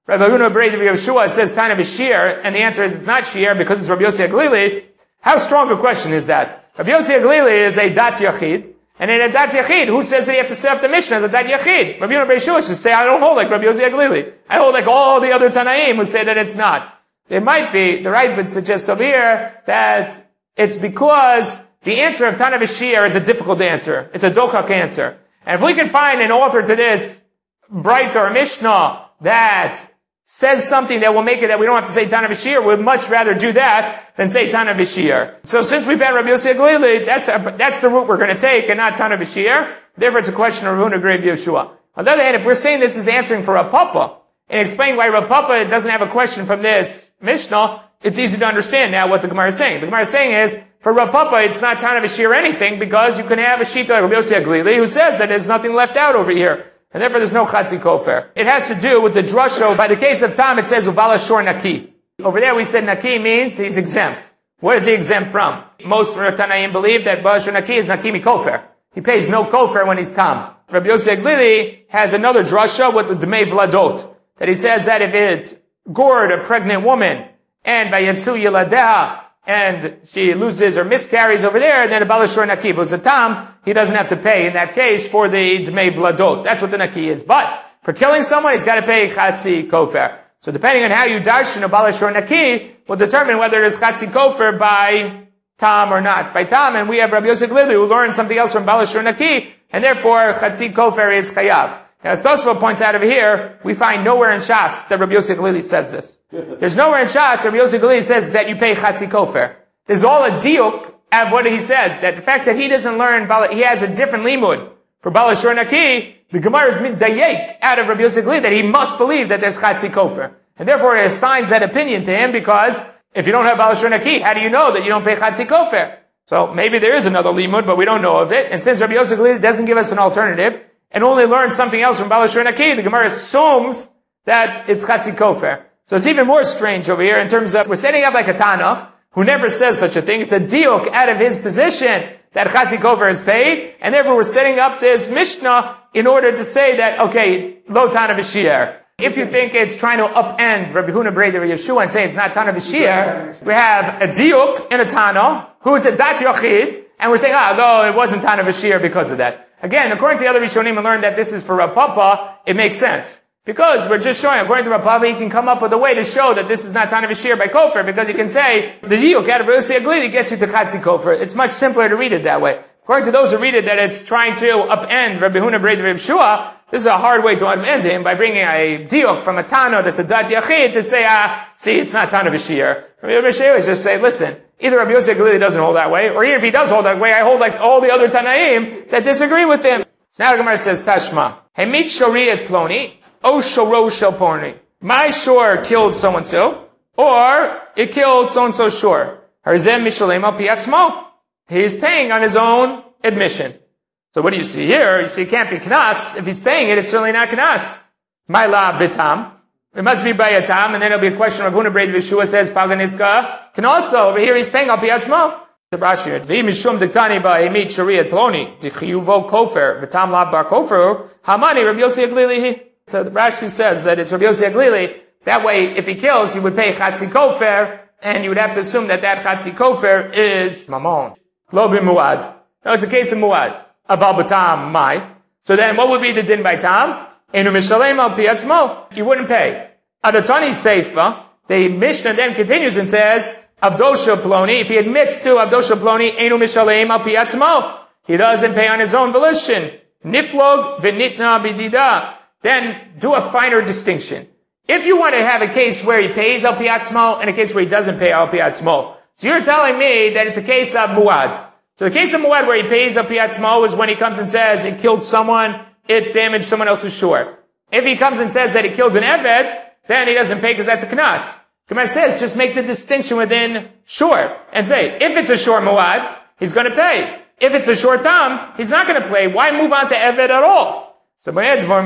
Rabbi Huna Brei Rabbi Yeshua says Tana v'Shir, and the answer is it's not Shir because it's Rabbi Yossi HaGlili. How strong a question is that? Rabbi Yossi HaGlili is a Dat Yachid, and in a Dat Yachid, who says that you have to set up the Mishnah, the Dat Yachid? Rabbi Huna Brei Yeshua should say, I don't hold like Rabbi Yossi HaGlili. I hold like all the other Tanaim who say that it's not. It might be, the right would suggest over here, that it's because the answer of Tana v'Shir is a difficult answer. It's a dochak answer. And if we can find an author to this Bright or Mishnah that says something that will make it that we don't have to say Tana v'Shir, we'd much rather do that than say Tana v'Shir. So since we've had Rabbi Yossi HaGlili, that's, a, that's the route we're going to take and not Tana v'Shir. Therefore it's a question of Rabbi Huna Brei Yeshua. On the other hand, if we're saying this is answering for Rav Papa, and explain why Rav Papa doesn't have a question from this Mishnah, it's easy to understand now what the Gemara is saying. The Gemara is saying is, for Rav Papa, it's not Tana v'Shir anything, because you can have a sheet like Rabbi Yossi HaGlili who says that there's nothing left out over here. And therefore there's no Chatzi Kofer. It has to do with the drasha. By the case of Tam, it says, Uvala Shor Naki. Over there we said Naki means he's exempt. What is he exempt from? Most Tanaim believe that Uvala Shor Naki is Naki mi Kofer. He pays no Kofer when he's Tam. Rabbi Yossi HaGlili has another drasha with the Dmei Vladot, that he says that if it gored a pregnant woman, and by Yatsu Yiladeha, and she loses or miscarries over there, then a Balashur Naki. But a Tam, he doesn't have to pay in that case for the Dmei Vladot. That's what the Naki is. But for killing someone, he's got to pay Chatzi Kofer. So depending on how you darshan a Balashur Naki, will determine whether it is Chatzi Kofer by Tam or not. By Tam, and we have Rabbi Yossi HaGlili who learned something else from Balashur Naki, and therefore Chatzi Kofer is Chayav. Now, as Tosfot points out over here, we find nowhere in Shas that Rabbi Yossi HaGlili says this. There's nowhere in Shas that Rabbi Yossi HaGlili says that you pay Chatzi Kofer. There's all a diuk of what he says, that the fact that he doesn't learn, he has a different limud for Balashur Naki, the Gemara is middayek out of Rabbi Yossi HaGlili that he must believe that there's Chatzi Kofer. And therefore it assigns that opinion to him, because if you don't have Balashur Naki, how do you know that you don't pay Chatzi Kofer? So maybe there is another limud, but we don't know of it. And since Rabbi Yossi HaGlili doesn't give us an alternative, and only learn something else from Balashur Naki, the Gemara assumes that it's Chatzi Kofer. So it's even more strange over here in terms of, we're setting up like a Tana, who never says such a thing. It's a diuk out of his position that Chatzi Kofer is paid, and therefore we're setting up this Mishnah in order to say that, okay, lo Tana v'Shir. If you think it's trying to upend Rabbi Huna Brei Rabbi Yeshua and say it's not Tana v'Shir, we have a diuk and a Tana, who is a Dat Yochid, and we're saying, ah, no, it wasn't Tana v'Shir because of that. Again, according to the other Rishonim, we learned that this is for Rav Papa, it makes sense. Because we're just showing, according to Rav Papa, he can come up with a way to show that this is not Tana v'Shir by Kofer, because he can say, the Yiyuk out of Rabbi Yossi HaGlili gets you to Chatzi Kofer. It's much simpler to read it that way. According to those who read it that it's trying to upend Rabbi Huna Brei Rabbi Yeshua, this is a hard way to upend him by bringing a diuk from a Tana that's a Dat Yachid to say, ah, see, it's not Tana v'Shir. Rabbi Yeshua is just say, listen, either Rabbi Yossi HaGlili doesn't hold that way, or even if he does hold that way, I hold like all the other Tanaim that disagree with him. So now the Gemara says, Tashma, Hemit shori et ploni, o shoro shel porni. My shore killed so-and-so, or it killed so-and-so shore. Harzem mishalem al piatzmo. He's paying on his own admission. So what do you see here? You see it can't be knas. If he's paying it, it's certainly not knas. My la bitam. It must be by a tam, and then it'll be a question of Huna Brei Yeshua says, Paganizka. Can also, over here he's paying al piatzmo. The Rashi, V'im mishum diktani ba emit shariat ploni, dichiyuvo kofer, v'tam lav bar kofer, hamani Rabbi Yossi HaGlili. So the Rashi says that it's Rabbi Yossi HaGlili. That way, if he kills, you would pay Chatzi Kofer, and you would have to assume that that Chatzi Kofer is Mamon. Lo b'muad. No, it's a case of muad. Aval b'tam mai. So then, what would be the din by tam? Enu mishalem al piatzmo. You wouldn't pay. Adatani seifa. The Mishnah then continues and says, Avdosha ploni. If he admits to Avdosha ploni, enu mishalem al piatzmo. He doesn't pay on his own volition. Niflog v'nitna b'dida. Then do a finer distinction. If you want to have a case where he pays al piatzmo and a case where he doesn't pay al piatzmo, so you're telling me that it's a case of muad. So the case of muad where he pays al piatzmo is when he comes and says it killed someone, it damaged someone else's shore. If he comes and says that he killed an eved, then he doesn't pay because that's a knas. Gemara says just make the distinction within shore and say if it's a shore muad, he's going to pay. If it's a short tam, he's not going to pay. Why move on to eved at all? So that's in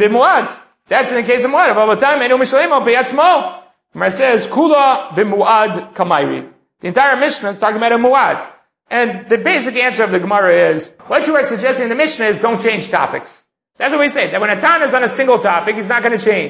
the case of muad. All the time, enu mishalem al piatzmo. Gemara says kula b'muad kamayri. The entire Mishnah is talking about a muad. And the basic answer of the Gemara is, what you are suggesting in the Mishnah is don't change topics. That's what we say, that when a Tana is on a single topic, he's not going to change.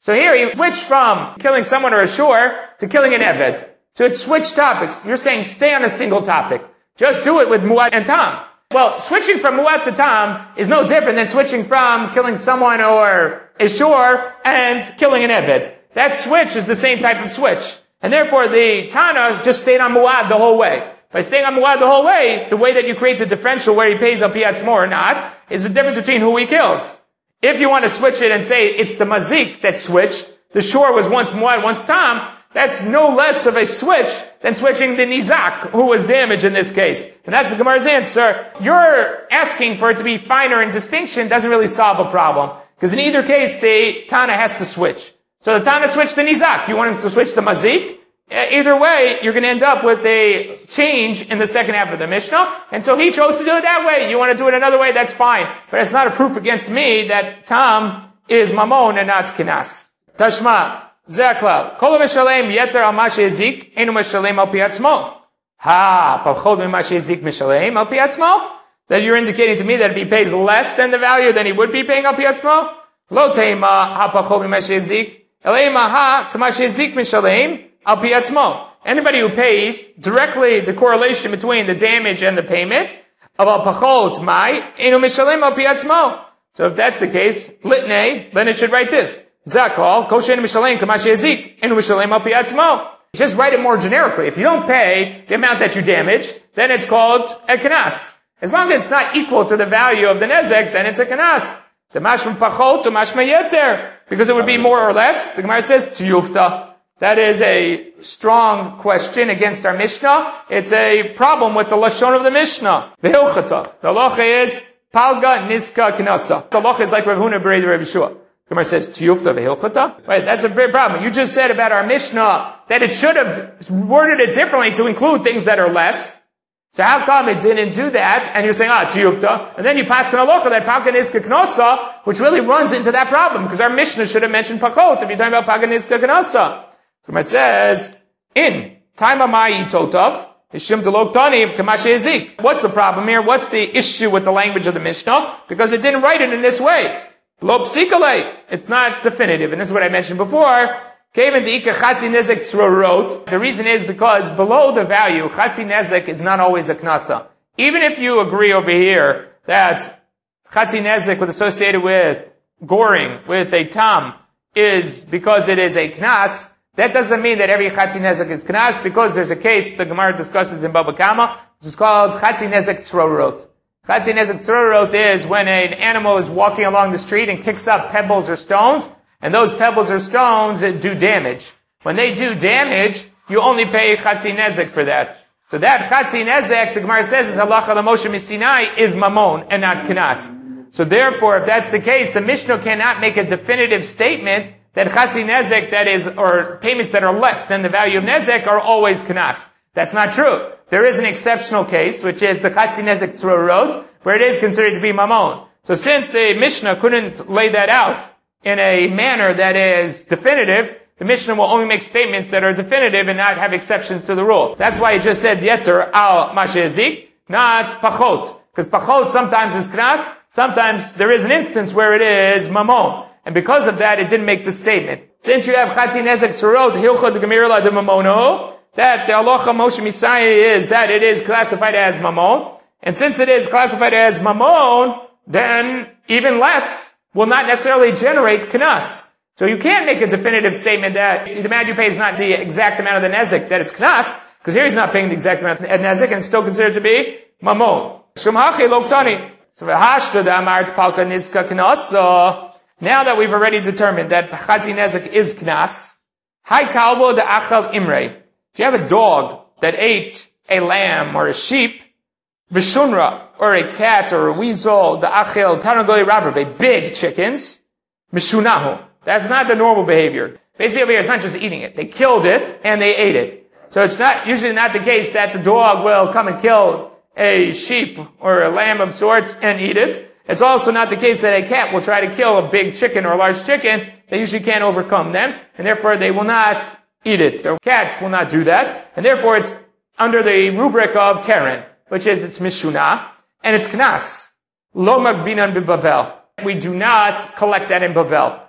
So here he switched from killing someone or a shore to killing an eved. So it switched topics. You're saying stay on a single topic. Just do it with muad and tam. Well, switching from muad to tam is no different than switching from killing someone or a shore and killing an eved. That switch is the same type of switch. And therefore the Tana just stayed on muad the whole way. By staying on muad the whole way, the way that you create the differential where he pays al piatzmo or not is the difference between who he kills. If you want to switch it and say it's the mazik that switched, the shore was once muad, once tam, that's no less of a switch than switching the nizak, who was damaged in this case. And that's the Gemara's answer. You're asking for it to be finer in distinction doesn't really solve a problem. Because in either case, the Tana has to switch. So the Tana switched the nizak. You want him to switch the mazik? Either way, you're going to end up with a change in the second half of the Mishnah. And so he chose to do it that way. You want to do it another way, that's fine. But it's not a proof against me that tam is mamon and not kinas. Tashma. Zeklal. Kol mishalem yeter al ma shezik, enu mishalem al pi atzmo. Ha, pachod mi ma shezik mishalem al pi atzmo. That you're indicating to me that if he pays less than the value, then he would be paying al pi atzmo. Lo teima ha pachod mi ma shezik, eleima ha kama shezik mishalem al pi atzmo. Anybody who pays directly the correlation between the damage and the payment of al pachod mai, enu mishalem al pi atzmo. So if that's the case, litnei, then it should write this. Zakal, koshen mishalem kamash yezik, enu mishalem al pi atzmo. Just write it more generically. If you don't pay the amount that you damaged, then it's called a kanas. As long as it's not equal to the value of the nezek, then it's a kanas. The mashma pachot to mashma yeter. Because it would be more or less. The Gemara says, tiyufta. That is a strong question against our Mishnah. It's a problem with the lashon of the Mishnah. V'hilchata. The halacha is, palga niska kanasa. The halacha is like Rav Huna b'rei Rav Yeshua. Gemara says, tiyufta v'hilchata. Right, that's a big problem. You just said about our Mishnah that it should have worded it differently to include things that are less. So how come it didn't do that? And you're saying, ah, tiyufta. And then you pass an halacha that palga niska kanasa, which really runs into that problem, because our Mishnah should have mentioned pachot if you're talking about palga niska kanasa. So Gemara says, in time amayi totov, ishim deloktani kamash yezik. What's the problem here? What's the issue with the language of the Mishnah? Because it didn't write it in this way. Lo psikale. It's not definitive. And this is what I mentioned before. Came into Ika Chatzi Nezek Tzrorot. The reason is because below the value, Chatzi Nezek is not always a knasa. Even if you agree over here that Chatzi Nezek was associated with goring, with a tam, is because it is a knas, that doesn't mean that every Chatzi Nezek is knas, because there's a case the Gemara discusses in Baba Kama, which is called Chatzi Nezek Tzrorot. Chatzi Nezek Tzrorot is when an animal is walking along the street and kicks up pebbles or stones, and those pebbles or stones do damage. When they do damage, you only pay Chatzi Nezek for that. So that Chatzi Nezek, the Gemara says, is halacha l'Moshe Misinai, is mamon and not knas. So therefore, if that's the case, the Mishnah cannot make a definitive statement that Chatzi Nezek, that is, or payments that are less than the value of Nezek, are always knas. That's not true. There is an exceptional case, which is the Chatzi Nezek Tzrorot, where it is considered to be mamon. So since the Mishnah couldn't lay that out in a manner that is definitive, the Mishnah will only make statements that are definitive and not have exceptions to the rule. So that's why it just said yeter al mashezik, not pachot. Because pachot sometimes is knas, sometimes there is an instance where it is mamon. And because of that, it didn't make the statement. Since you have Chatzi Nezek Tzrorot, hilchot gemirla de mamono, that the halacha Moshe Misai is that it is classified as mamon. And since it is classified as mamon, then even less will not necessarily generate knas. So you can't make a definitive statement that the amount you pay is not the exact amount of the nezek, that it's knas, because here he's not paying the exact amount of nezek, and it's still considered to be mamon. Shumhachi loktani. So v'hashta da'amart palka nizka knas. Now that we've already determined that Chatzi Nezek is knas, hai kalbo da'achal imrei. If you have a dog that ate a lamb or a sheep, v'shunra, or a cat or a weasel, the achel tarnagoli ravav, big chickens, mishunahu. That's not the normal behavior. Basically over here, it's not just eating it. They killed it and they ate it. So it's not, usually not the case that the dog will come and kill a sheep or a lamb of sorts and eat it. It's also not the case that a cat will try to kill a big chicken or a large chicken. They usually can't overcome them, and therefore they will not eat it. So cats will not do that, and therefore it's under the rubric of Karen, which is it's mishuna, and it's knas. Lo magbinan b'Bavel. We do not collect that in Bavel.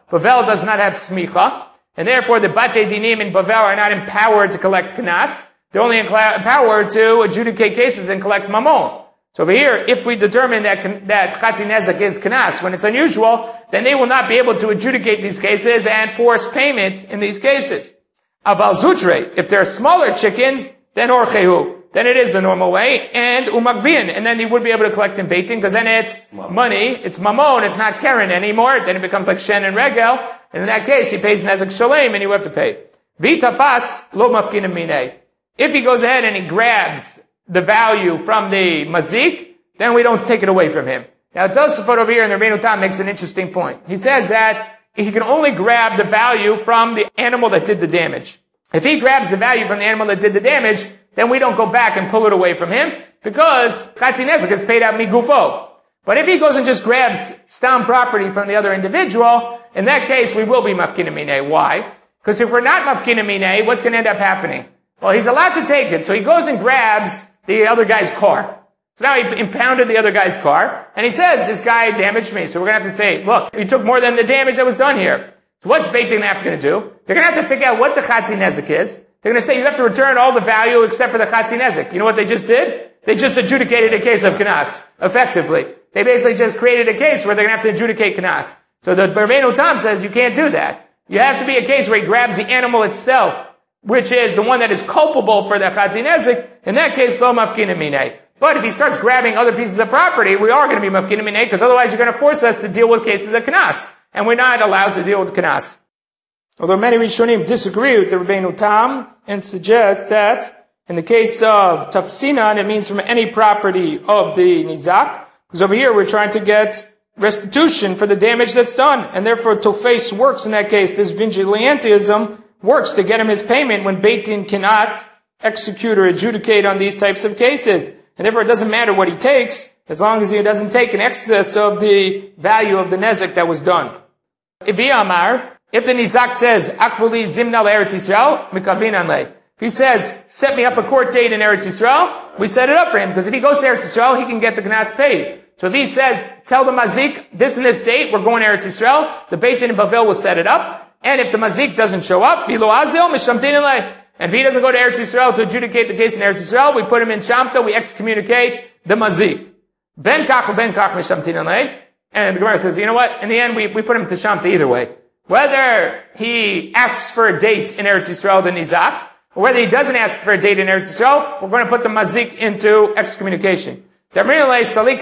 Bavel does not have smicha, and therefore the Batei Dinim in Bavel are not empowered to collect knas. They're only empowered to adjudicate cases and collect mamon. So over here, if we determine that that Chatzi Nezek is knas when it's unusual, then they will not be able to adjudicate these cases and force payment in these cases. Aval Zutre, if they're smaller chickens, then Orchehu. Then it is the normal way, and Umagbian, and then he would be able to collect in Beitin, because then it's money, it's Mamon, it's not Karen anymore, then it becomes like Shen and Regel, and in that case, he pays Nezek Shalem, and you have to pay. Vitafas, lo mafkinim minei. If he goes ahead and he grabs the value from the Mazik, then we don't take it away from him. Now, Tosafot over here in the Rabbeinu Tam makes an interesting point. He says that he can only grab the value from the animal that did the damage. If he grabs the value from the animal that did the damage, then we don't go back and pull it away from him, because Chatzi Nezek is paid out migufo. But if he goes and just grabs stam property from the other individual, in that case we will be mafkin minei. Why? Because if we're not mafkin minei, what's going to end up happening? Well, he's allowed to take it, so he goes and grabs the other guy's car. So now he impounded the other guy's car, and he says, this guy damaged me, so we're going to have to say, look, you took more than the damage that was done here. So what's Beit Din going to do? They're going to have to figure out what the Chatzi Nezek is. They're going to say you have to return all the value except for the Chatzi Nezek. You know what they just did? They just adjudicated a case of Knas, effectively. They basically just created a case where they're going to have to adjudicate Knas. So the Rabbeinu Tam says you can't do that. You have to be a case where he grabs the animal itself, which is the one that is culpable for the Chatzi Nezek. In that case, lo mafkin minei. But if he starts grabbing other pieces of property, we are going to be mafkin minei, because otherwise you're going to force us to deal with cases of Knas. And we're not allowed to deal with Knas. Although many Rishonim disagree with the Rabbeinu Tam and suggest that in the case of Tafsinan, it means from any property of the Nizak, because over here we're trying to get restitution for the damage that's done, and therefore Tofes works in that case. This vigilantism works to get him his payment when Beit Din cannot execute or adjudicate on these types of cases. And therefore it doesn't matter what he takes, as long as he doesn't take an excess of the value of the Nezek that was done. If he Amar, if the Nizak says, Akvuli Zimna Eretz Yisrael, Mikavin Anle. If he says, set me up a court date in Eretz Yisrael, we set it up for him, because if he goes to Eretz Yisrael, he can get the Knas paid. So if he says, tell the Mazik, this and this date, we're going to Eretz Yisrael, the Beit Din in Bavel will set it up, and if the Mazik doesn't show up, Vilo Azil, Mishamtin Anle. And if he doesn't go to Eretz Yisrael to adjudicate the case in Eretz Yisrael, we put him in Shamta, we excommunicate the Mazik. Ben Kach, Ben Kach, Mishamtin Anle. And the Gemara says, you know what, in the end, we, we put him to Shamta either way. Whether he asks for a date in Eretz Yisrael, the Nizak, or whether he doesn't ask for a date in Eretz Yisrael, we're going to put the Mazik into excommunication. We're going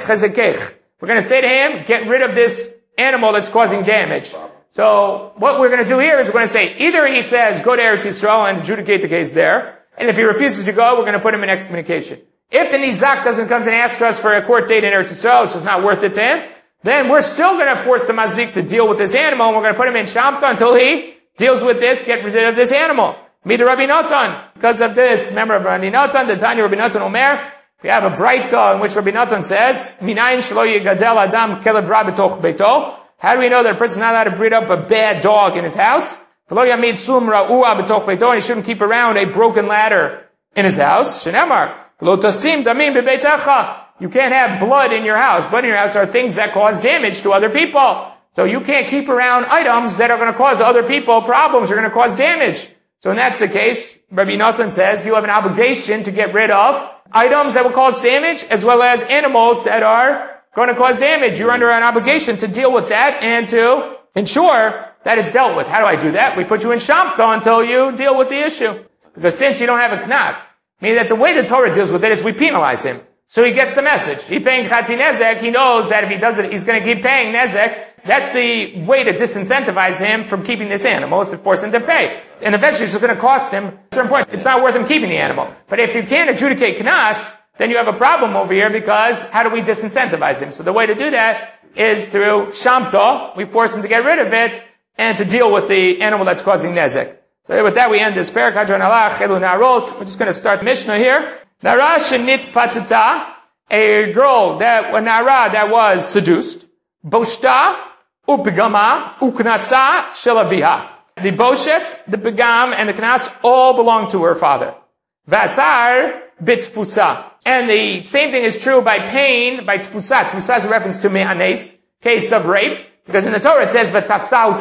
to say to him, get rid of this animal that's causing damage. So what we're going to do here is we're going to say, either he says, go to Eretz Yisrael and adjudicate the case there, and if he refuses to go, we're going to put him in excommunication. If the Nizak doesn't come and ask us for a court date in Eretz Yisrael, which is not worth it to him, then we're still going to force the Mazik to deal with this animal, and we're going to put him in Shamta until he deals with this, get rid of this animal. Meet the Rabbi Natan. Because of this, remember Rabbi Natan, the Tanya Rabbi Natan Omer, we have a bright in which Rabbi Natan says, Minayin shelo yigadel adam kelev ra b'toch beito. How do we know that a person is not allowed to breed up a bad dog in his house? V'lo yamid sum ra'ua b'toch beito, and he shouldn't keep around a broken ladder in his house. Shenemar, v'lo tasim damim b'beitecha. You can't have blood in your house. Blood in your house are things that cause damage to other people. So you can't keep around items that are going to cause other people problems, are going to cause damage. So when that's the case, Rabbi Natan says you have an obligation to get rid of items that will cause damage, as well as animals that are going to cause damage. You're under an obligation to deal with that and to ensure that it's dealt with. How do I do that? We put you in Shamta until you deal with the issue. Because since you don't have a Knas, meaning that the way the Torah deals with it is we penalize him. So he gets the message. He's paying Chatzi Nezek. He knows that if he does it, he's going to keep paying Nezek. That's the way to disincentivize him from keeping this animal, is to force him to pay. And eventually it's going to cost him at a certain point. It's not worth him keeping the animal. But if you can't adjudicate Knas, then you have a problem over here, because how do we disincentivize him? So the way to do that is through Shamta. We force him to get rid of it and to deal with the animal that's causing Nezek. So with that we end this parak. We're just going to start the Mishnah here. Nara shenit patata, a girl that, a Nara that was seduced. Boshta, upigama, uknasa, shelaviha. The boshet, the pigam, and the knas all belong to her father. Vatzar, bitfusa. And the same thing is true by pain, by tfusa. Tfusa is a reference to me'anes, case of rape, because in the Torah it says vatafsauta.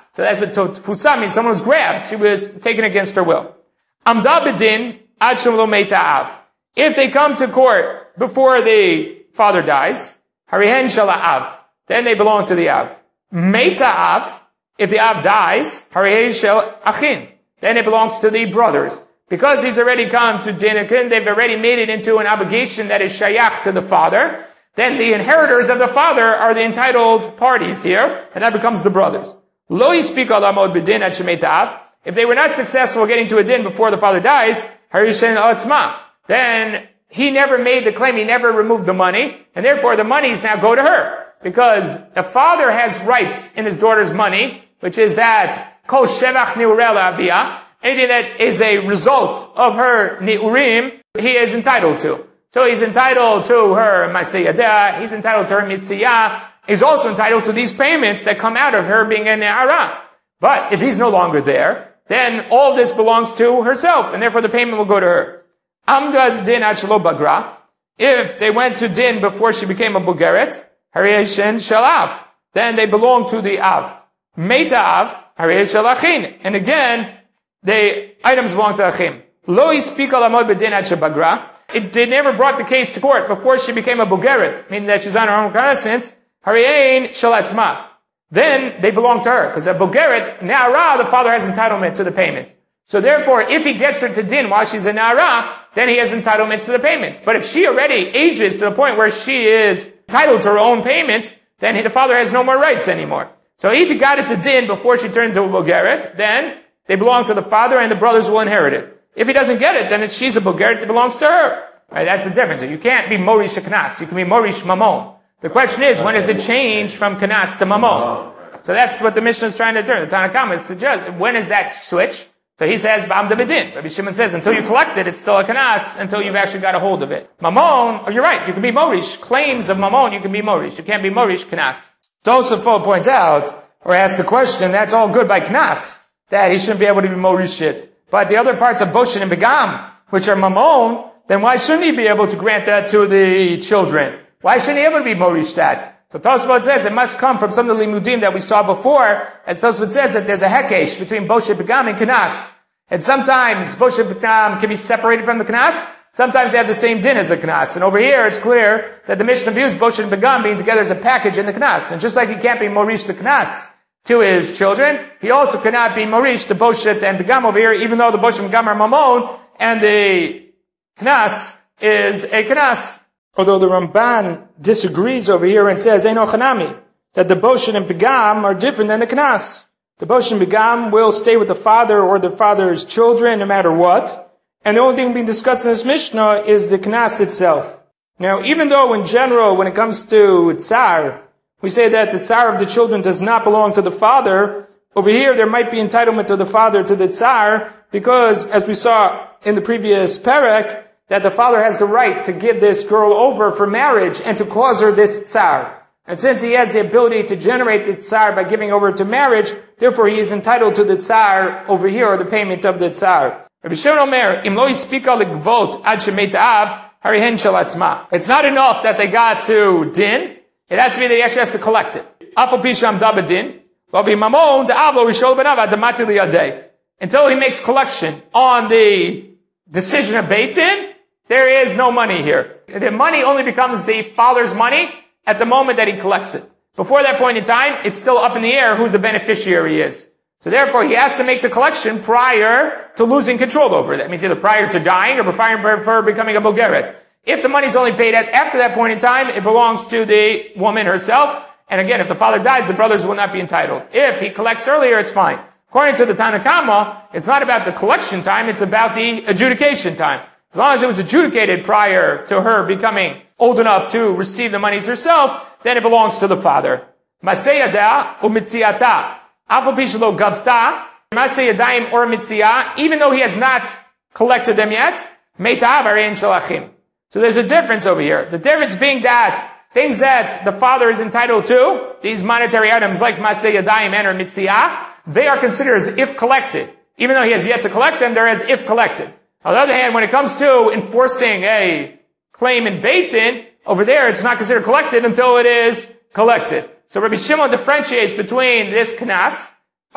So that's what tfusa means. Someone was grabbed. She was taken against her will. Amda b'din ad shem lo meita av. If they come to court before the father dies, harihen shala av. Then they belong to the av. Meita av. If the av dies, harihen shel achin. Then it belongs to the brothers. Because he's already come to din, they've already made it into an obligation that is shayach to the father, then the inheritors of the father are the entitled parties here, and that becomes the brothers. Lo yispik al amod b'din ad shemeita av. If they were not successful getting to a din before the father dies, harishen al atzma. Then he never made the claim, he never removed the money, and therefore the monies now go to her. Because the father has rights in his daughter's money, which is that kol shevach niurela avia. Anything that is a result of her ni'urim, he is entitled to. So he's entitled to her masiyada, he's entitled to her mitziyah, he's also entitled to these payments that come out of her being a ne'ara. But if he's no longer there, then all this belongs to herself, and therefore the payment will go to her. Amgad din ad shelo bagra. If they went to din before she became a bugeret, hariyeshen shalav. Then they belong to the av. Meita av, hariyesh shalachin. And again, the items belong to Achim. Lo yispik al amod b'din ad shebagra. It they never brought the case to court before she became a bugeret, meaning that she's on her own reconnaissance. Hariyein shalatzma. Then they belong to her, because a bugeret, ne'ara, the father has entitlement to the payments. So therefore, if he gets her to din while she's a ne'ara, then he has entitlements to the payments. But if she already ages to the point where she is entitled to her own payments, then he, the father has no more rights anymore. So if he got it to din before she turned into a bugeret, then they belong to the father and the brothers will inherit it. If he doesn't get it, then it's, she's a bugeret, it belongs to her. Right, that's the difference. You can't be morish knas, you can be morish mamon. The question is, when is it change from knas to mamon? So that's what the Mishnah is trying to do. The Tanna Kama suggests, when is that switch? So he says, ba'am b'din. Rabbi Shimon says, until you collect it, it's still a knas, until you've actually got a hold of it. Mamon, oh, you're right, you can be morish. Claims of mamon, you can be morish. You can't be morish knas. Tosafot points out, or asks the question, that's all good by knas, that he shouldn't be able to be morish it. But the other parts of boshin and begam, which are mamon, then why shouldn't he be able to grant that to the children? Why shouldn't he able to be morish that? So Tosfot says it must come from some of the limudim that we saw before, as Tosfot says that there's a hekesh between boshin begam and knas. And sometimes boshin begam can be separated from the knas, sometimes they have the same din as the knas. And over here it's clear that the Mishnah views boshin and begam being together as a package in the knas. And just like he can't be morish the knas to his children, he also cannot be morish the boshet and begam over here, even though the boshet and begam are mamon, and the knas is a knas. Although the Ramban disagrees over here and says, Eino chanami, that the boshet and begam are different than the knas. The boshet and begam will stay with the father or the father's children no matter what. And the only thing being discussed in this Mishnah is the knas itself. Now, even though in general, when it comes to tsar, we say that the tsar of the children does not belong to the father, over here there might be entitlement of the father to the tsar, because as we saw in the previous parak, that the father has the right to give this girl over for marriage and to cause her this tsar. And since he has the ability to generate the tsar by giving over to marriage, therefore he is entitled to the tsar over here, or the payment of the tsar. Rabbi Shimon Omer, Im lo yispika legvot ad shemeita av, harihen shel atzma. It's not enough that they got to din. It has to be that he actually has to collect it. Afal pi she'amda b'din, v'avi mamon da'av lo rishol b'nav adamati liyadeh. Until he makes collection on the decision of Beit Din, there is no money here. The money only becomes the father's money at the moment that he collects it. Before that point in time, it's still up in the air who the beneficiary is. So therefore, he has to make the collection prior to losing control over it. That means either prior to dying or prior for becoming a bogeret. If the money is only paid at after that point in time, it belongs to the woman herself. And again, if the father dies, the brothers will not be entitled. If he collects earlier, it's fine. According to the Tanna Kama, it's not about the collection time, it's about the adjudication time. As long as it was adjudicated prior to her becoming old enough to receive the monies herself, then it belongs to the father. Maseyada u'mitziata. Afal pi shelo gavta, maseyadayim or mitziyah, even though he has not collected them yet, meitav harihen shel achim. So there's a difference over here. The difference being that things that the father is entitled to, these monetary items like maseyadayim and or mitziyah, they are considered as if collected. Even though he has yet to collect them, they're as if collected. On the other hand, when it comes to enforcing a claim in Beit Din, over there it's not considered collected until it is collected. So Rabbi Shimon differentiates between this knas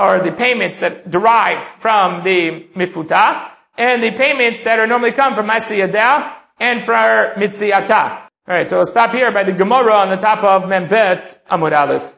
or the payments that derive from the mifuta, and the payments that are normally come from Ma'aseh Yadeh and from Mitziata. Alright, so we'll stop here by the Gemara on the top of Membet Amud Aleph.